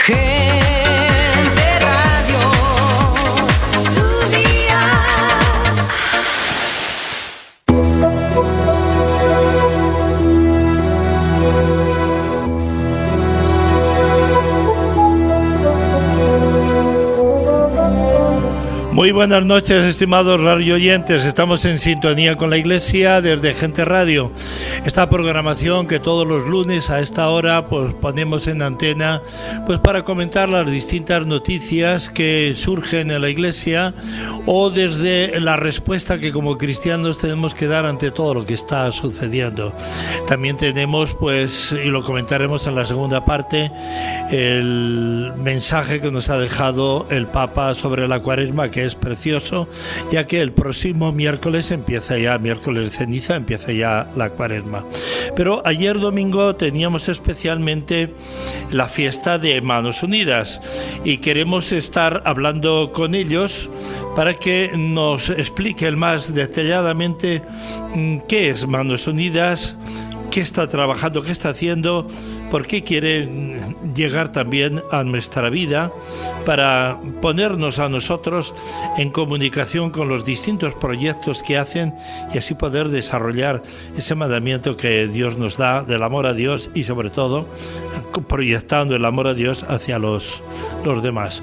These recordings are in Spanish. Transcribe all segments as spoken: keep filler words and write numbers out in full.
Gente Radio, tu día. Muy buenas noches, estimados radio oyentes. Estamos en sintonía con la Iglesia desde Gente Radio. Esta programación que todos los lunes a esta hora pues ponemos en antena pues para comentar las distintas noticias que surgen en la Iglesia o desde la respuesta que como cristianos tenemos que dar ante todo lo que está sucediendo. También tenemos pues, y lo comentaremos en la segunda parte, el mensaje que nos ha dejado el Papa sobre la Cuaresma, que es precioso, ya que el próximo miércoles empieza ya, miércoles de ceniza, empieza ya la Cuaresma. Pero ayer domingo teníamos especialmente la fiesta de Manos Unidas y queremos estar hablando con ellos para que nos expliquen más detalladamente qué es Manos Unidas, qué está trabajando, qué está haciendo, por qué quiere llegar también a nuestra vida para ponernos a nosotros en comunicación con los distintos proyectos que hacen y así poder desarrollar ese mandamiento que Dios nos da del amor a Dios y sobre todo proyectando el amor a Dios hacia los, los demás.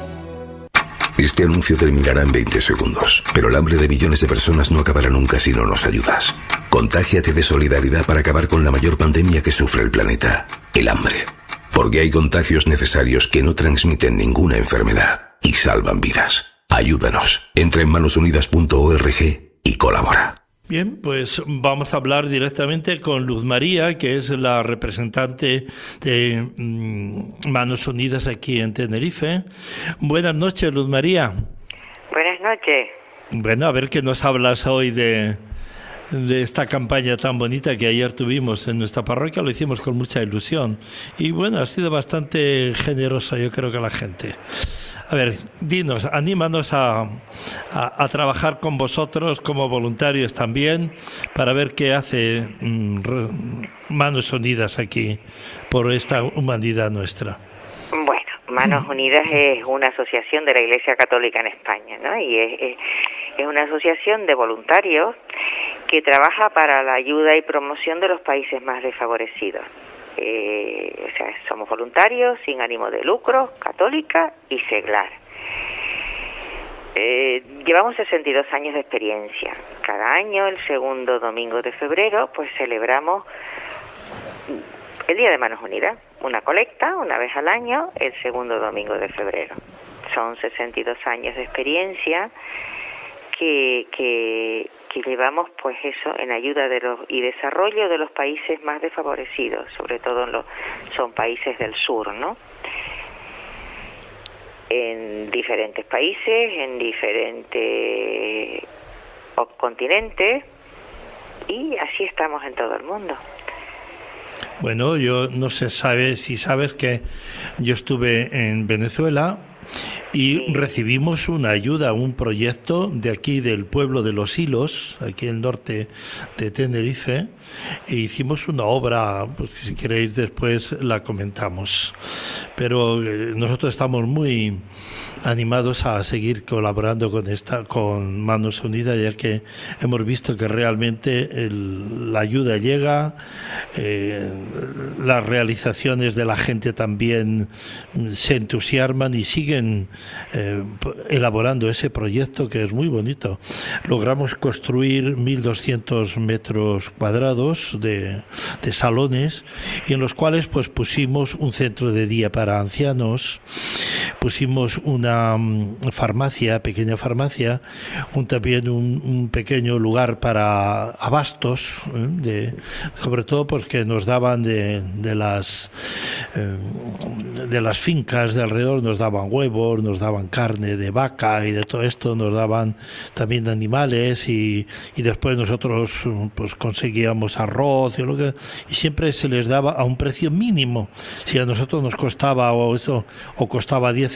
Este anuncio terminará en veinte segundos, pero el hambre de millones de personas no acabará nunca si no nos ayudas. Contágiate de solidaridad para acabar con la mayor pandemia que sufre el planeta, el hambre. Porque hay contagios necesarios que no transmiten ninguna enfermedad y salvan vidas. Ayúdanos. Entra en manos unidas punto org y colabora. Bien, pues vamos a hablar directamente con Luz María, que es la representante de mm, Manos Unidas aquí en Tenerife. Buenas noches, Luz María. Buenas noches. Bueno, a ver qué nos hablas hoy de, de esta campaña tan bonita que ayer tuvimos en nuestra parroquia. Lo hicimos con mucha ilusión y bueno, ha sido bastante generosa, yo creo que la gente. A ver, dinos, anímanos a, a, a trabajar con vosotros como voluntarios también para ver qué hace mm, re, Manos Unidas aquí por esta humanidad nuestra. Bueno, Manos Unidas es una asociación de la Iglesia Católica en España, ¿no? Y es, es, es una asociación de voluntarios que trabaja para la ayuda y promoción de los países más desfavorecidos. Eh, o sea, somos voluntarios sin ánimo de lucro, católica y seglar. Eh, llevamos sesenta y dos años de experiencia. Cada año, el segundo domingo de febrero, pues celebramos el Día de Manos Unidas, una colecta una vez al año, el segundo domingo de febrero. Son sesenta y dos años de experiencia que, que, que llevamos pues eso en ayuda de los y desarrollo de los países más desfavorecidos, sobre todo en los, son países del sur, ¿no? En diferentes países, en diferentes continentes y así estamos en todo el mundo. Bueno, yo no sé sabe, si sabes que yo estuve en Venezuela y sí. Recibimos una ayuda, un proyecto de aquí del pueblo de Los Hilos, aquí en el norte de Tenerife, e hicimos una obra, pues si queréis después la comentamos. Pero eh, nosotros estamos muy animados a seguir colaborando con esta, con Manos Unidas, ya que hemos visto que realmente el, la ayuda llega, eh, las realizaciones de la gente también se entusiasman y siguen eh, elaborando ese proyecto que es muy bonito. Logramos construir mil doscientos metros cuadrados de, de salones y en los cuales pues pusimos un centro de día para ancianos, pusimos una um, farmacia, pequeña farmacia, un, también un, un pequeño lugar para abastos, ¿eh? de, sobre todo porque nos daban de, de las eh, de las fincas de alrededor, nos daban huevos, nos daban carne de vaca y de todo esto, nos daban también animales y, y después nosotros pues conseguíamos arroz y, lo que, y siempre se les daba a un precio mínimo. Si a nosotros nos costaba o eso o costaba diez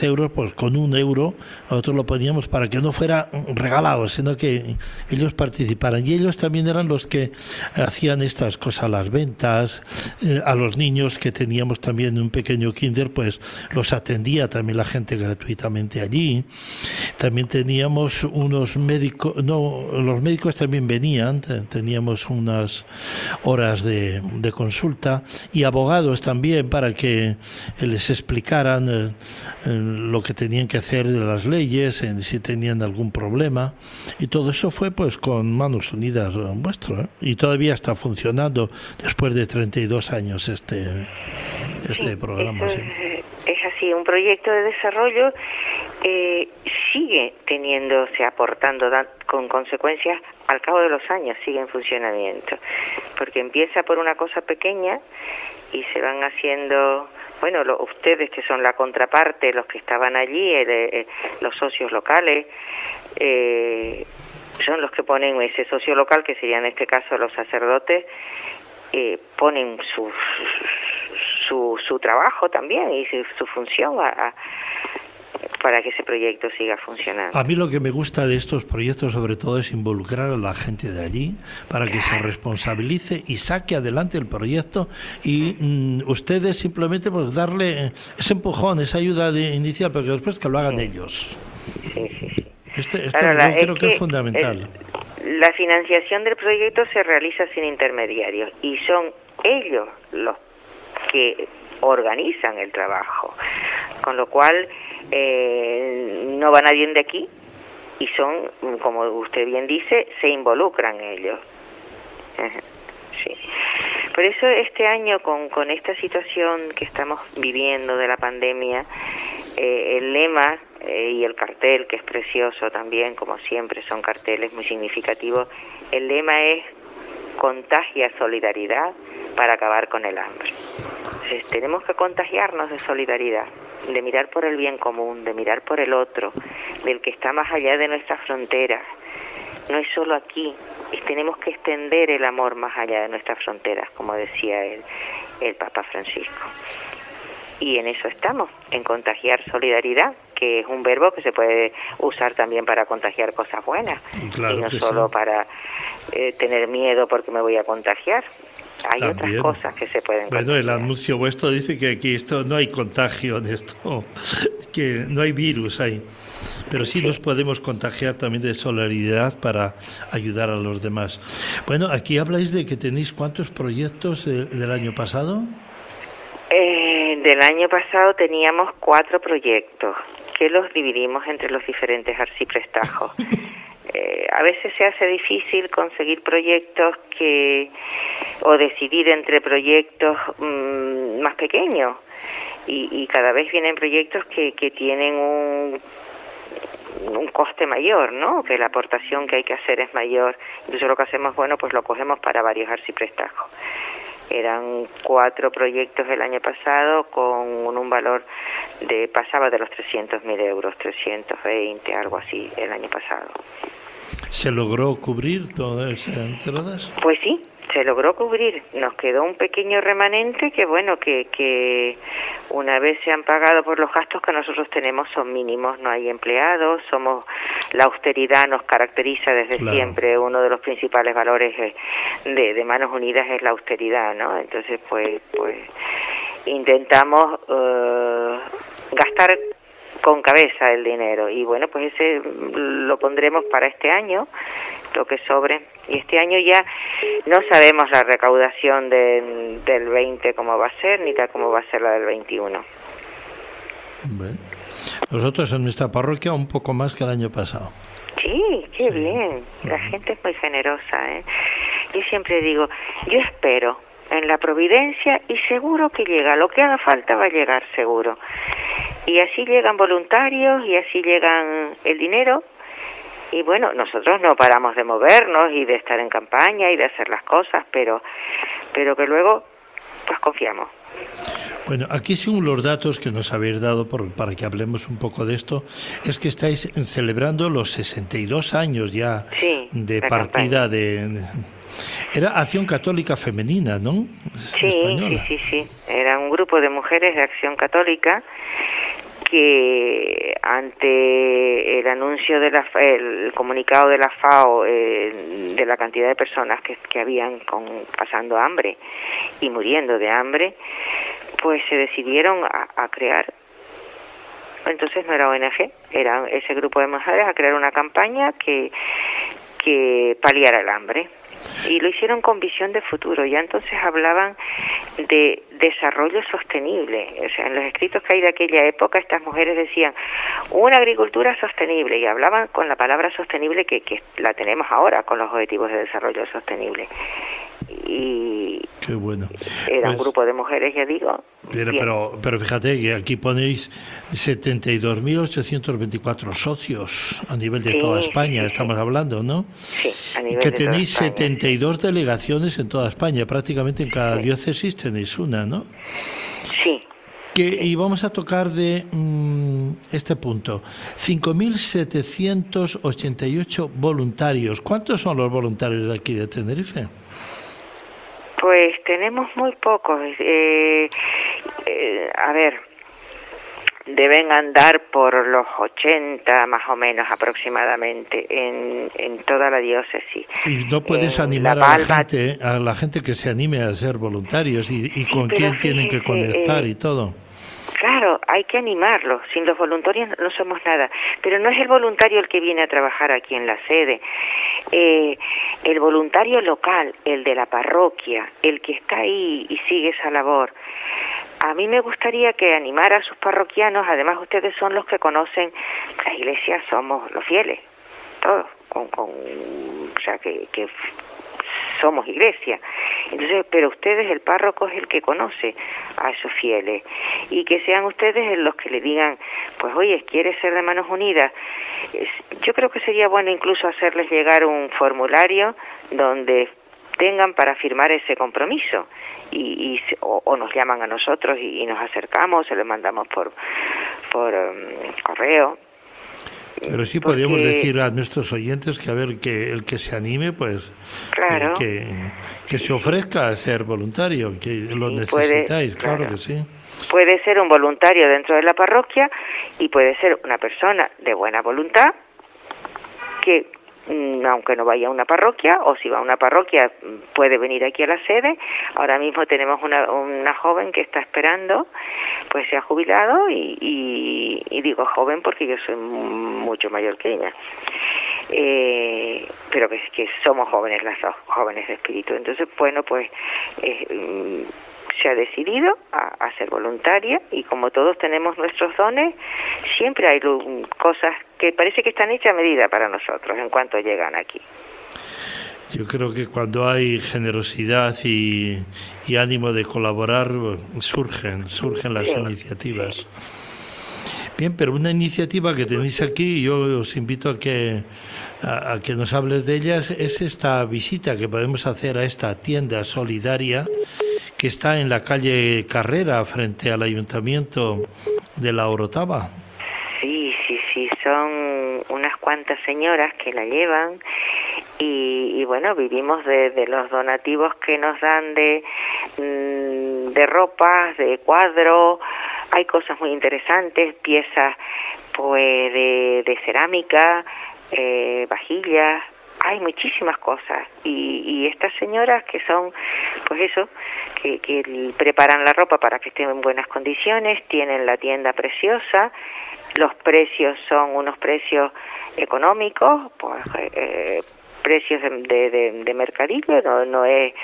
diez euros, pues con un euro nosotros lo poníamos para que no fuera regalado, sino que ellos participaran. Y ellos también eran los que hacían estas cosas, las ventas, eh, a los niños que teníamos también un pequeño kinder, pues los atendía también la gente gratuitamente allí. También teníamos unos médicos, no, los médicos también venían, teníamos unas horas de, de consulta, y abogados también para que les explicaran eh, eh, lo que tenían que hacer de las leyes, eh, si tenían algún problema, y todo eso fue pues con Manos Unidas vuestro, ¿eh? Y todavía está funcionando después de treinta y dos años este, este sí, programa. Eso ¿sí? es, es así, un proyecto de desarrollo eh, sigue teniéndose, aportando da, con consecuencias al cabo de los años, sigue en funcionamiento, porque empieza por una cosa pequeña y se van haciendo, bueno, lo, ustedes que son la contraparte, los que estaban allí, el, eh, los socios locales, eh, son los que ponen ese socio local, que sería en este caso los sacerdotes, eh, ponen su, su su trabajo también y su, su función a, a para que ese proyecto siga funcionando. A mí lo que me gusta de estos proyectos sobre todo es involucrar a la gente de allí para que se responsabilice y saque adelante el proyecto, y mm, ustedes simplemente pues darle ese empujón, esa ayuda de inicial, pero que después que lo hagan sí. ellos. Sí, sí, sí. Este, este Ahora, yo creo es que, que es fundamental. El, la financiación del proyecto se realiza sin intermediarios y son ellos los que organizan el trabajo, con lo cual eh, no va nadie de aquí y son, como usted bien dice, se involucran ellos. Sí. Por eso este año, con, con esta situación que estamos viviendo de la pandemia, eh, el lema eh, y el cartel, que es precioso también, como siempre son carteles muy significativos, el lema es contagia solidaridad para acabar con el hambre. Entonces tenemos que contagiarnos de solidaridad, de mirar por el bien común, de mirar por el otro, del que está más allá de nuestras fronteras. No es solo aquí, es, tenemos que extender el amor más allá de nuestras fronteras, como decía el, el Papa Francisco. Y en eso estamos, en contagiar solidaridad, que es un verbo que se puede usar también para contagiar cosas buenas, claro, y no solo sí. para eh, tener miedo porque me voy a contagiar. Hay también otras cosas que se pueden Bueno, contagiar. El anuncio vuestro dice que aquí esto no hay contagio en esto, que no hay virus ahí. Pero sí, sí nos podemos contagiar también de solidaridad para ayudar a los demás. Bueno, aquí habláis de que tenéis ¿cuántos proyectos de, del año pasado? Eh, del año pasado teníamos cuatro proyectos que los dividimos entre los diferentes arciprestajos. Eh, a veces se hace difícil conseguir proyectos que o decidir entre proyectos mmm, más pequeños y, y cada vez vienen proyectos que, que tienen un un coste mayor, ¿no? Que la aportación que hay que hacer es mayor. Entonces lo que hacemos, bueno, pues lo cogemos para varios arciprestajos. Eran cuatro proyectos el año pasado con un valor de, pasaba de los trescientos mil euros, trescientos veinte, algo así, el año pasado. ¿Se logró cubrir todas esas entradas? Pues sí, se logró cubrir. Nos quedó un pequeño remanente que, bueno, que, que una vez se han pagado por los gastos que nosotros tenemos son mínimos, no hay empleados, somos la austeridad nos caracteriza desde claro. siempre, uno de los principales valores de, de Manos Unidas es la austeridad, ¿no? Entonces, pues, pues intentamos uh, gastar con cabeza el dinero y bueno, pues ese lo pondremos para este año, lo que sobre, y este año ya no sabemos la recaudación de, del veinte cómo va a ser, ni tal como va a ser la del veintiuno. Bueno, nosotros en nuestra parroquia un poco más que el año pasado. Sí, qué sí. bien, la uh-huh. gente es muy generosa, ¿eh? Yo siempre digo, yo espero en la providencia y seguro que llega, lo que haga falta va a llegar seguro. Y así llegan voluntarios y así llegan el dinero. Y bueno, nosotros no paramos de movernos y de estar en campaña y de hacer las cosas, pero pero que luego pues confiamos. Bueno, aquí según los datos que nos habéis dado por, para que hablemos un poco de esto, es que estáis celebrando los sesenta y dos años ya sí, de partida de, de... Era Acción Católica Femenina, ¿no? Sí, Española. sí, sí, sí. Era un grupo de mujeres de Acción Católica que ante el anuncio de la el comunicado de la FAO eh, de la cantidad de personas que, que habían con, pasando hambre y muriendo de hambre, pues se decidieron a, a crear, entonces no era O N G, era ese grupo de mujeres, a crear una campaña que que paliara el hambre. Y lo hicieron con visión de futuro, ya entonces hablaban de desarrollo sostenible. O sea, en los escritos que hay de aquella época, estas mujeres decían una agricultura sostenible, y hablaban con la palabra sostenible que, que la tenemos ahora con los objetivos de desarrollo sostenible. Y qué bueno. Era Pues, un grupo de mujeres, ya digo. Pero, pero, pero fíjate que aquí ponéis setenta y dos mil ochocientos veinticuatro socios a nivel de Sí, toda España, sí, sí, estamos sí. hablando, ¿no? Sí, a nivel Que de toda tenéis España. setenta y dos delegaciones en toda España, prácticamente en cada Sí. diócesis tenéis una, ¿no? Sí, Que, y vamos a tocar de mm, este punto, cinco mil setecientos ochenta y ocho voluntarios. ¿Cuántos son los voluntarios de aquí de Tenerife? pues tenemos muy pocos. Eh, eh, a ver, deben andar por los ochenta más o menos aproximadamente en, en toda la diócesis. Y no puedes En animar La a la Palma- gente, a la gente que se anime a ser voluntarios y, y Sí, con pero quién tienen que fíjese, conectar eh, y todo. Claro, hay que animarlos. Sin los voluntarios no somos nada. Pero no es el voluntario el que viene a trabajar aquí en la sede. Eh, el voluntario local, el de la parroquia, el que está ahí y sigue esa labor. A mí me gustaría que animara a sus parroquianos. Además, ustedes son los que conocen la iglesia, somos los fieles, todos, con, con, o sea, que, que somos iglesia. Entonces, pero ustedes, el párroco es el que conoce a esos fieles, y que sean ustedes los que le digan, pues oye, ¿quieres ser de Manos Unidas? Es, yo creo que sería bueno incluso hacerles llegar un formulario donde tengan para firmar ese compromiso, y, y o, o nos llaman a nosotros y, y nos acercamos, se lo mandamos por por um, correo. Pero sí Porque- podríamos decir a nuestros oyentes que a ver, que el que se anime, pues Claro. eh, que, que se ofrezca a ser voluntario, que lo Sí, puede, necesitáis, claro, claro. que sí. Puede ser un voluntario dentro de la parroquia, y puede ser una persona de buena voluntad que, mm, aunque no vaya a una parroquia, o si va a una parroquia, mm, puede venir aquí a la sede. Ahora mismo tenemos una, una joven que está esperando, pues se ha jubilado, y, y, y digo joven porque yo soy mucho mayor que ella. Eh, pero que, que somos jóvenes las dos, jóvenes de espíritu. Entonces, bueno, pues eh, mm, se ha decidido a, a ser voluntaria, y como todos tenemos nuestros dones, siempre hay lu- cosas que parece que están hechas a medida para nosotros en cuanto llegan aquí. Yo creo que cuando hay generosidad y, y ánimo de colaborar, surgen, surgen las Sí. iniciativas. Bien, pero una iniciativa que tenéis aquí, yo os invito a que, a, a que nos hables de ellas, es esta visita que podemos hacer a esta tienda solidaria que está en la calle Carrera, frente al Ayuntamiento de La Orotava. Sí, sí, sí, son unas cuantas señoras que la llevan, y, y bueno, vivimos de, de los donativos que nos dan de, mm, de ropas, de cuadros. Hay cosas muy interesantes, piezas pues de, de cerámica, eh, vajillas, hay muchísimas cosas, y, y estas señoras que son, pues eso, que, que preparan la ropa para que esté en buenas condiciones, tienen la tienda preciosa, los precios son unos precios económicos, pues eh, precios de, de, de, de mercadillo, no, no es,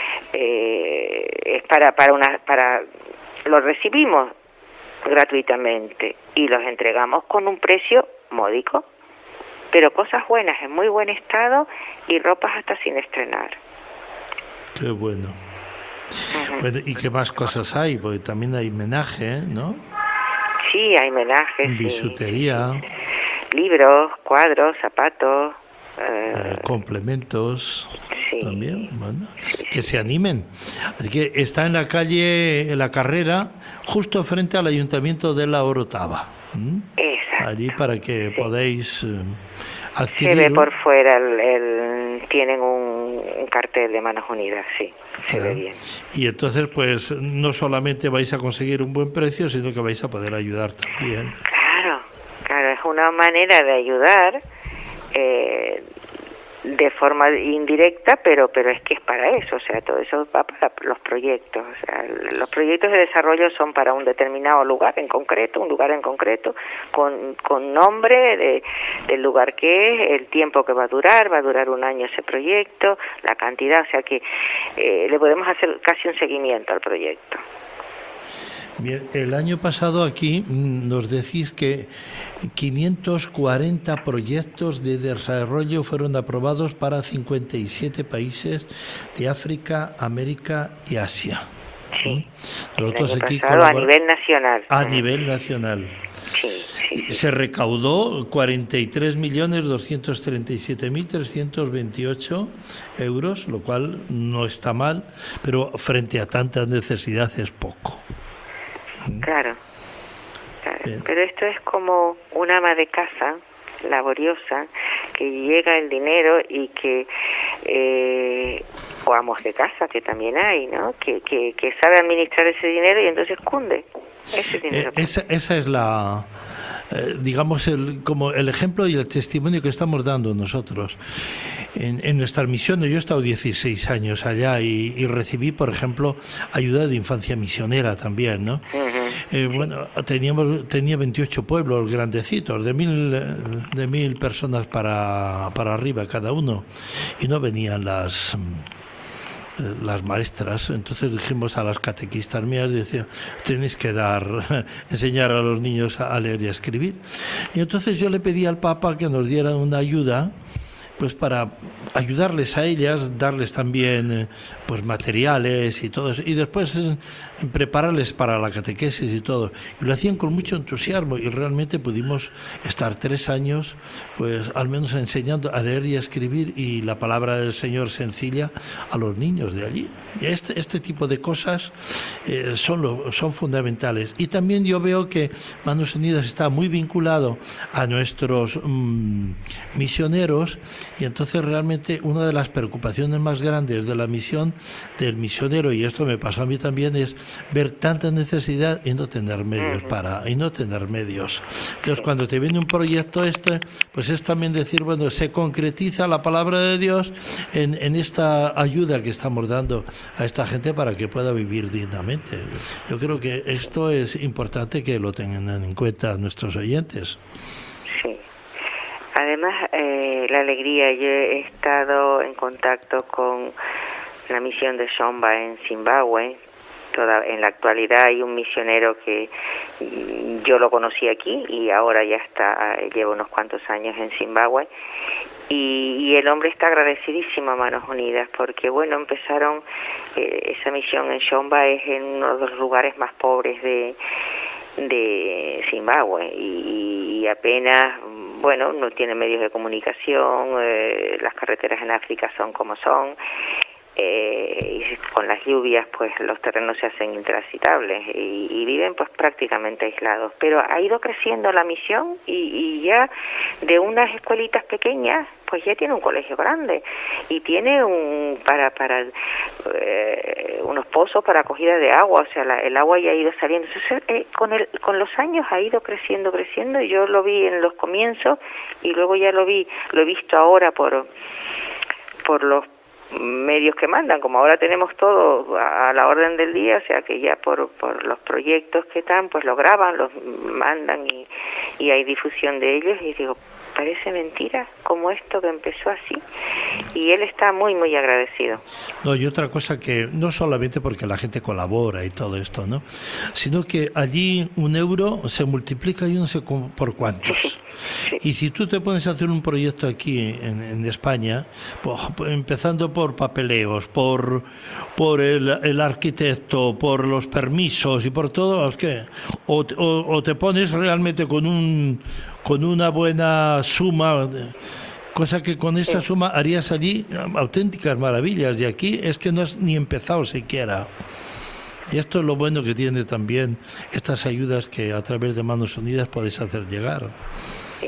eh, es para, para una, para, los recibimos gratuitamente y los entregamos con un precio módico, pero cosas buenas, en muy buen estado, y ropas hasta sin estrenar. Qué bueno. Ujú. Bueno, ¿y qué más cosas hay? Porque también hay menaje, ¿no? Sí, hay menajes, sí. Bisutería, Libros, cuadros, zapatos. eh, eh, complementos, sí. también, bueno, que se animen. Así que está en la calle, en la Carrera, justo frente al Ayuntamiento de La Orotava. ¿m? Exacto. Allí para que Sí. podáis eh, Se adquirir. ve por fuera, el, el- tienen un, un cartel de Manos Unidas, sí, se Claro. ve bien. Y entonces, pues, no solamente vais a conseguir un buen precio, sino que vais a poder ayudar también. Claro, claro, es una manera de ayudar eh, de forma indirecta, pero pero es que es para eso, o sea, todo eso va para los proyectos, o sea, los proyectos de desarrollo son para un determinado lugar en concreto, un lugar en concreto, con, con nombre de, del lugar que es, el tiempo que va a durar, va a durar un año ese proyecto, la cantidad, o sea que eh, le podemos hacer casi un seguimiento al proyecto. Bien, el año pasado aquí mm, nos decís que quinientos cuarenta proyectos de desarrollo fueron aprobados para cincuenta y siete países de África, América y Asia. Sí. ¿Mm? Nosotros el año aquí pasado a colabora- nivel nacional. a Ujú. nivel nacional. Sí, sí, sí. Se recaudó cuarenta y tres millones doscientos treinta y siete mil trescientos veintiocho euros, lo cual no está mal, pero frente a tantas necesidades es poco. Claro, claro. Bien. Pero esto es como un ama de casa laboriosa que llega el dinero y que eh, o amos de casa que también hay, ¿no? Que, que, que sabe administrar ese dinero y entonces cunde ese Eh, dinero. esa, esa es la, eh, digamos, el, como el ejemplo y el testimonio que estamos dando nosotros. En, en nuestra misión, yo he estado dieciséis años allá y, y recibí, por ejemplo, ayuda de infancia misionera también, ¿no? Ujú. Eh, bueno, teníamos, tenía veintiocho pueblos grandecitos, de mil, eh, de mil personas para, para arriba cada uno, y no venían las... mm, eh, las maestras. Entonces dijimos a las catequistas mías, decía, tenéis que dar, enseñar a los niños a, a leer y a escribir. Y entonces yo le pedí al Papa que nos diera una ayuda, pues para ayudarles a ellas, darles también eh, pues materiales y todo eso, y después eh, prepararles para la catequesis y todo. Y lo hacían con mucho entusiasmo y realmente pudimos estar tres años, pues al menos enseñando a leer y a escribir y la palabra del Señor sencilla a los niños de allí. Y este, este tipo de cosas eh, son, lo, son fundamentales. Y también yo veo que Manos Unidas está muy vinculado a nuestros mmm, misioneros. Y entonces realmente una de las preocupaciones más grandes de la misión del misionero, y esto me pasó a mí también, es ver tanta necesidad y no tener medios para, y no tener medios. Entonces cuando te viene un proyecto este, pues es también decir, bueno, se concretiza la palabra de Dios en, en esta ayuda que estamos dando a esta gente para que pueda vivir dignamente. Yo creo que esto es importante que lo tengan en cuenta nuestros oyentes. Sí. Además, eh, la alegría, yo he estado en contacto con la misión de Shomba en Zimbabue. Toda, en la actualidad hay un misionero que mm, yo lo conocí aquí y ahora ya está, lleva unos cuantos años en Zimbabue. Y, y el hombre está agradecidísimo a Manos Unidas porque, bueno, empezaron, eh, esa misión en Shomba es en uno de los lugares más pobres de, de Zimbabue y, y apenas... bueno, no tiene medios de comunicación, eh, las carreteras en África son como son, eh, y con las lluvias pues los terrenos se hacen intransitables y, y viven pues prácticamente aislados. Pero ha ido creciendo la misión y, y ya de unas escuelitas pequeñas pues ya tiene un colegio grande y tiene un para para eh, unos pozos para acogida de agua, o sea, la, el agua ya ha ido saliendo. Entonces, eh, con el con los años ha ido creciendo, creciendo, y yo lo vi en los comienzos y luego ya lo vi, lo he visto ahora por por los medios que mandan, como ahora tenemos todo a la orden del día, o sea que ya por por los proyectos que están, pues lo graban, los mandan y, y hay difusión de ellos, y digo, parece mentira como esto que empezó así, y él está muy muy agradecido. No, y otra cosa que no solamente porque la gente colabora y todo esto, ¿no? Sino que allí un euro se multiplica y no sé por cuántos. Y si tú te pones a hacer un proyecto aquí en, en España, pues, empezando por papeleos, por por el, el arquitecto, por los permisos y por todo, es que o, o, o te pones realmente con un con una buena suma, cosa que con esta suma harías allí auténticas maravillas, y aquí es que no has ni empezado siquiera. Y esto es lo bueno que tiene también estas ayudas que a través de Manos Unidas podéis hacer llegar.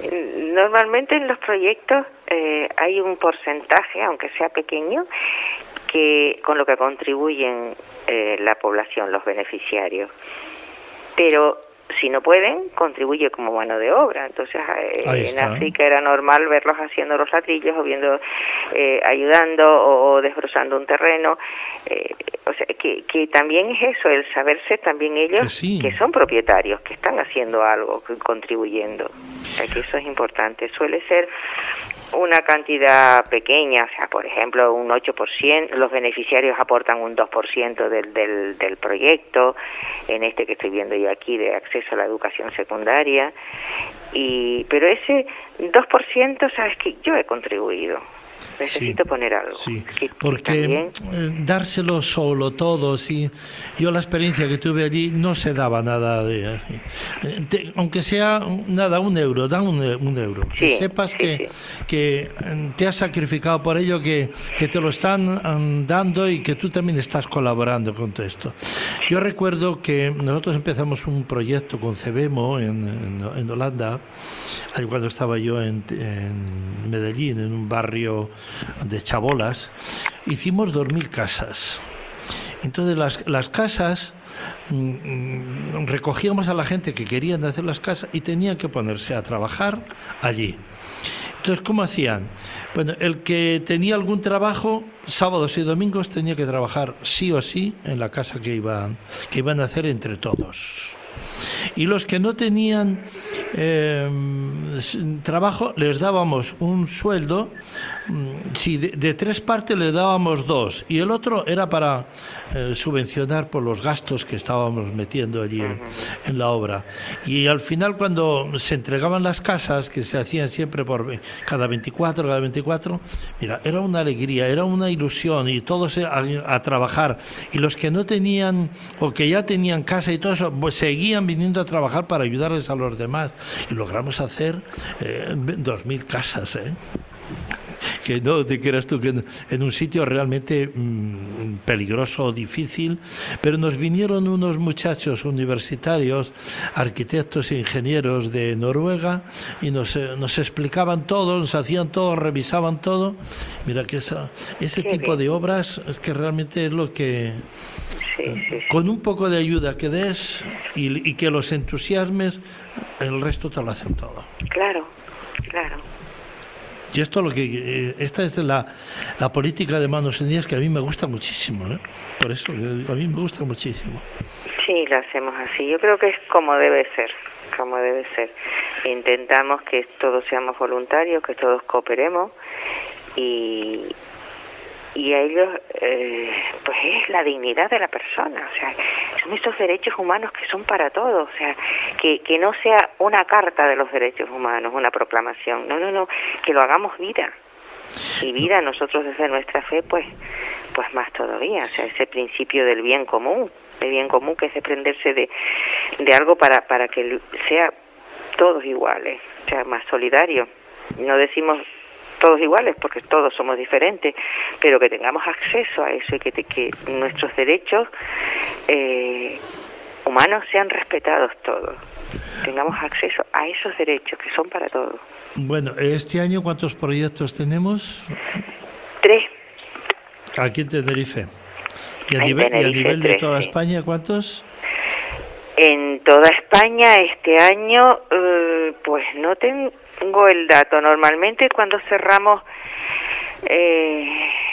Normalmente en los proyectos eh, hay un porcentaje, aunque sea pequeño, que con lo que contribuyen eh, la población, los beneficiarios. Pero si no pueden, contribuye como mano de obra. Entonces, eh, en África era normal verlos haciendo los ladrillos o viendo, eh, ayudando o, o desbrozando un terreno. Eh, o sea, que, que también es eso, el saberse también ellos que, sí. que son propietarios, que están haciendo algo, que contribuyendo. O sea, que eso es importante. Suele ser una cantidad pequeña, o sea, por ejemplo, un ocho por ciento, los beneficiarios aportan un dos por ciento del, del, del proyecto, en este que estoy viendo yo aquí, de acceso a la educación secundaria, y pero ese dos por ciento, sabes que yo he contribuido. Necesito sí, poner algo. Sí, que porque también... dárselo solo todo, sí. Yo la experiencia que tuve allí no se daba nada de, de aunque sea nada un euro, dan un, un euro. Sí, que sepas sí, que, sí. que te has sacrificado por ello, que, que te lo están dando y que tú también estás colaborando con todo esto. Yo recuerdo que nosotros empezamos un proyecto con Cebemo en, en, en Holanda, cuando estaba yo en, en Medellín, en un barrio de chabolas. Hicimos dos mil casas. Entonces las, las casas mmm, recogíamos a la gente que querían hacer las casas y tenían que ponerse a trabajar allí. Entonces, ¿cómo hacían? Bueno, el que tenía algún trabajo, sábados y domingos tenía que trabajar sí o sí en la casa que iban, que iban a hacer entre todos. Y los que no tenían eh, trabajo, les dábamos un sueldo, si de, de tres partes le dábamos dos, y el otro era para eh, subvencionar por los gastos que estábamos metiendo allí en, en la obra. Y al final, cuando se entregaban las casas, que se hacían siempre por cada veinticuatro, cada veinticuatro, mira, era una alegría, era una ilusión, y todos a, a trabajar. Y los que no tenían, o que ya tenían casa y todo eso, pues seguían viniendo a trabajar para ayudarles a los demás. Y logramos hacer eh, dos mil casas, ¿eh? Que no te creas tú que en, en un sitio realmente mmm, peligroso, difícil, pero nos vinieron unos muchachos universitarios, arquitectos e ingenieros de Noruega, y nos, eh, nos explicaban todo, nos hacían todo, revisaban todo. Mira que esa, ese Qué tipo bien. de obras es que realmente es lo que... Sí, sí, sí. Con un poco de ayuda que des y, y que los entusiasmes, el resto te lo hacen todo. Claro, claro. Y esto lo que eh, esta es la, la política de Manos Unidas, que a mí me gusta muchísimo, ¿eh? Por eso, a mí me gusta muchísimo. Sí, lo hacemos así. Yo creo que es como debe ser, como debe ser. Intentamos que todos seamos voluntarios, que todos cooperemos, y y a ellos eh, pues es la dignidad de la persona, o sea, son esos derechos humanos que son para todos, o sea, que, que no sea una carta de los derechos humanos, una proclamación, no, no, no, que lo hagamos vida, y vida nosotros desde nuestra fe, pues pues más todavía, o sea, ese principio del bien común, el bien común que es desprenderse de, de algo para, para que sea todos iguales, o sea, más solidario. No decimos todos iguales porque todos somos diferentes, pero que tengamos acceso a eso y que, te, que nuestros derechos eh, humanos sean respetados todos, tengamos acceso a esos derechos que son para todos. Bueno, este año ¿cuántos proyectos tenemos? Tres. Aquí en Tenerife. ¿Y a, En nivel, Tenerife, y a nivel de tres, toda sí. España cuántos? En toda España este año, eh, pues no tengo el dato. Normalmente cuando cerramos, eh,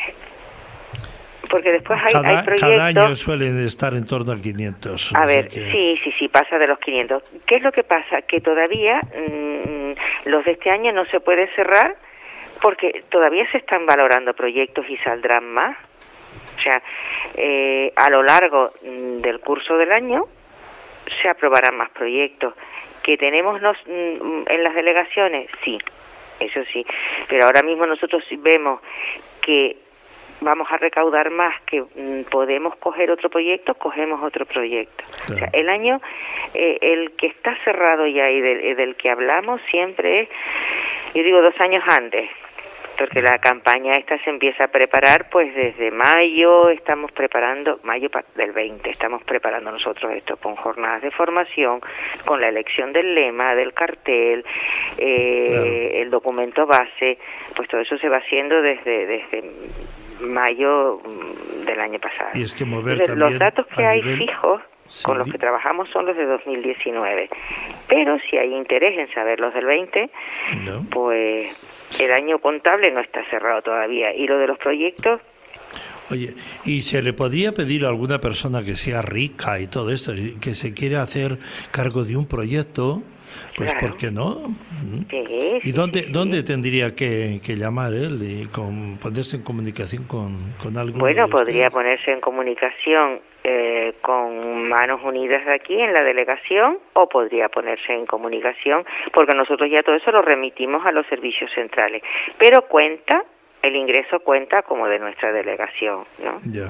porque después hay, cada, hay proyectos... Cada año suelen estar en torno a quinientos. A o ver, sea que... sí, sí, sí, pasa de los quinientos. ¿Qué es lo que pasa? Que todavía mmm, los de este año no se puede cerrar porque todavía se están valorando proyectos y saldrán más. O sea, eh, a lo largo mmm, del curso del año se aprobarán más proyectos. ¿Que tenemos nos, mmm, en las delegaciones? Sí, eso sí. Pero ahora mismo nosotros vemos que vamos a recaudar más, que mmm, podemos coger otro proyecto, cogemos otro proyecto. Claro. O sea, el año, eh, el que está cerrado ya y del, del que hablamos siempre es, yo digo dos años antes, porque la campaña esta se empieza a preparar pues desde mayo, estamos preparando, mayo pa- del veinte, estamos preparando nosotros esto con jornadas de formación, con la elección del lema, del cartel, eh, Claro. el documento base, pues todo eso se va haciendo desde, desde mayo mm, del año pasado. Y es que mover Entonces, también los datos que a hay nivel- fijos Sí, con los di- que trabajamos son los de dos mil diecinueve, pero si hay interés en saber los del veinte, ¿no? pues el año contable no está cerrado todavía. Y lo de los proyectos, Oye, ¿y se le podría pedir a alguna persona que sea rica y todo eso, y que se quiera hacer cargo de un proyecto? Pues, Claro. ¿por qué no? ¿Mm? sí, ¿Y sí, dónde, sí, sí. dónde tendría que, que llamar él y con, ponerse en comunicación con, con alguno Bueno, de podría ustedes? ponerse en comunicación eh, con Manos Unidas de aquí en la delegación, o podría ponerse en comunicación, porque nosotros ya todo eso lo remitimos a los servicios centrales, pero cuenta, el ingreso cuenta como de nuestra delegación, ¿no? Ya.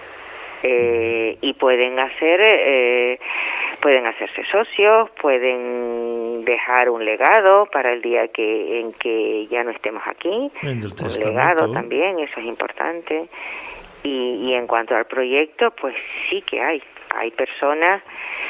Eh, y pueden hacer eh, pueden hacerse socios, pueden dejar un legado para el día que en que ya no estemos aquí, En el un testamento. legado también, eso es importante. Y, y en cuanto al proyecto, pues sí que hay hay personas.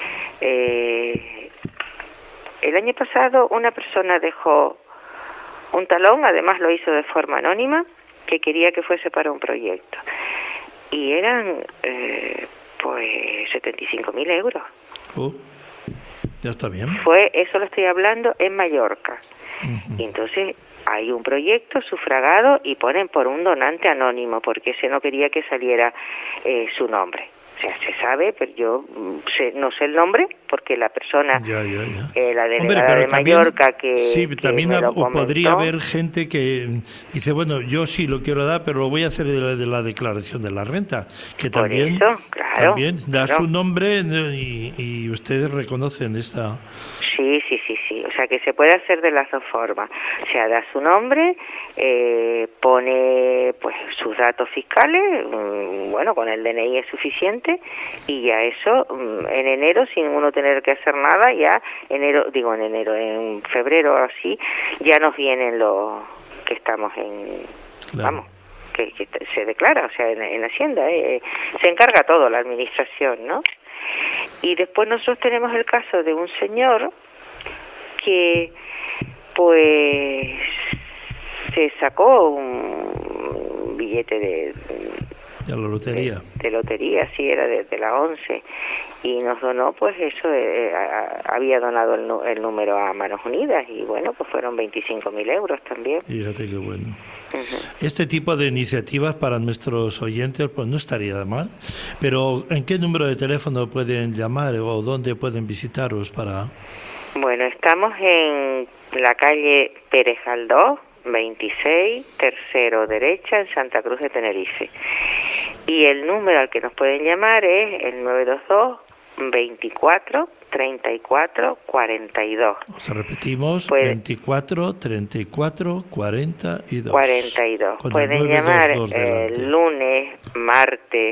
Eh, el año pasado una persona dejó un talón, además lo hizo de forma anónima, que quería que fuese para un proyecto. Y eran, eh, pues, setenta y cinco mil euros. Oh, ya está bien. Fue, eso lo estoy hablando en Mallorca. Ujú. Y entonces hay un proyecto sufragado y ponen por un donante anónimo, porque ese no quería que saliera eh, su nombre. O sea, se sabe, pero yo mm, sé- no sé el nombre, porque la persona, Ya, ya, ya. eh, la delegada Hombre, pero de también- Mallorca, que, sí, que también me hab- lo o podría comentó, haber gente que dice, bueno, yo sí lo quiero dar, pero lo voy a hacer de la, de la declaración de la renta, que Por también, eso, claro, también da claro. su nombre, ¿no? y, y ustedes reconocen esta... Sí, sí, sí, sí. O sea, que se puede hacer de las dos formas. O sea, da su nombre, eh, pone pues sus datos fiscales, mm, bueno, con el D N I es suficiente, y ya eso, mm, en enero, sin uno tener que hacer nada, ya enero, digo en enero, en febrero o así, ya nos vienen los que estamos en, Claro. vamos, que, que se declara, o sea, en, en Hacienda, eh, se encarga todo la administración, ¿no? Y después nosotros tenemos el caso de un señor que pues se sacó un billete de, de la lotería. de, de lotería, sí, era de, de la once, y nos donó, pues eso, eh, a- había donado el, nu- el número a Manos Unidas, y bueno, pues fueron veinticinco mil euros también. Fíjate qué bueno. Ujú. Este tipo de iniciativas para nuestros oyentes pues no estaría de mal, pero ¿en qué número de teléfono pueden llamar o dónde pueden visitaros para...? Bueno, estamos en la calle Pérez Galdós, veintiséis, tercero derecha, en Santa Cruz de Tenerife. Y el número al que nos pueden llamar es el nueve dos dos, veinticuatro, treinta y cuatro, cuarenta y dos. O sea, repetimos, Puede- veinticuatro, treinta y cuatro, cuarenta y dos. cuarenta y dos. Con el Pueden nueve dos llamar dos eh, delante. lunes, martes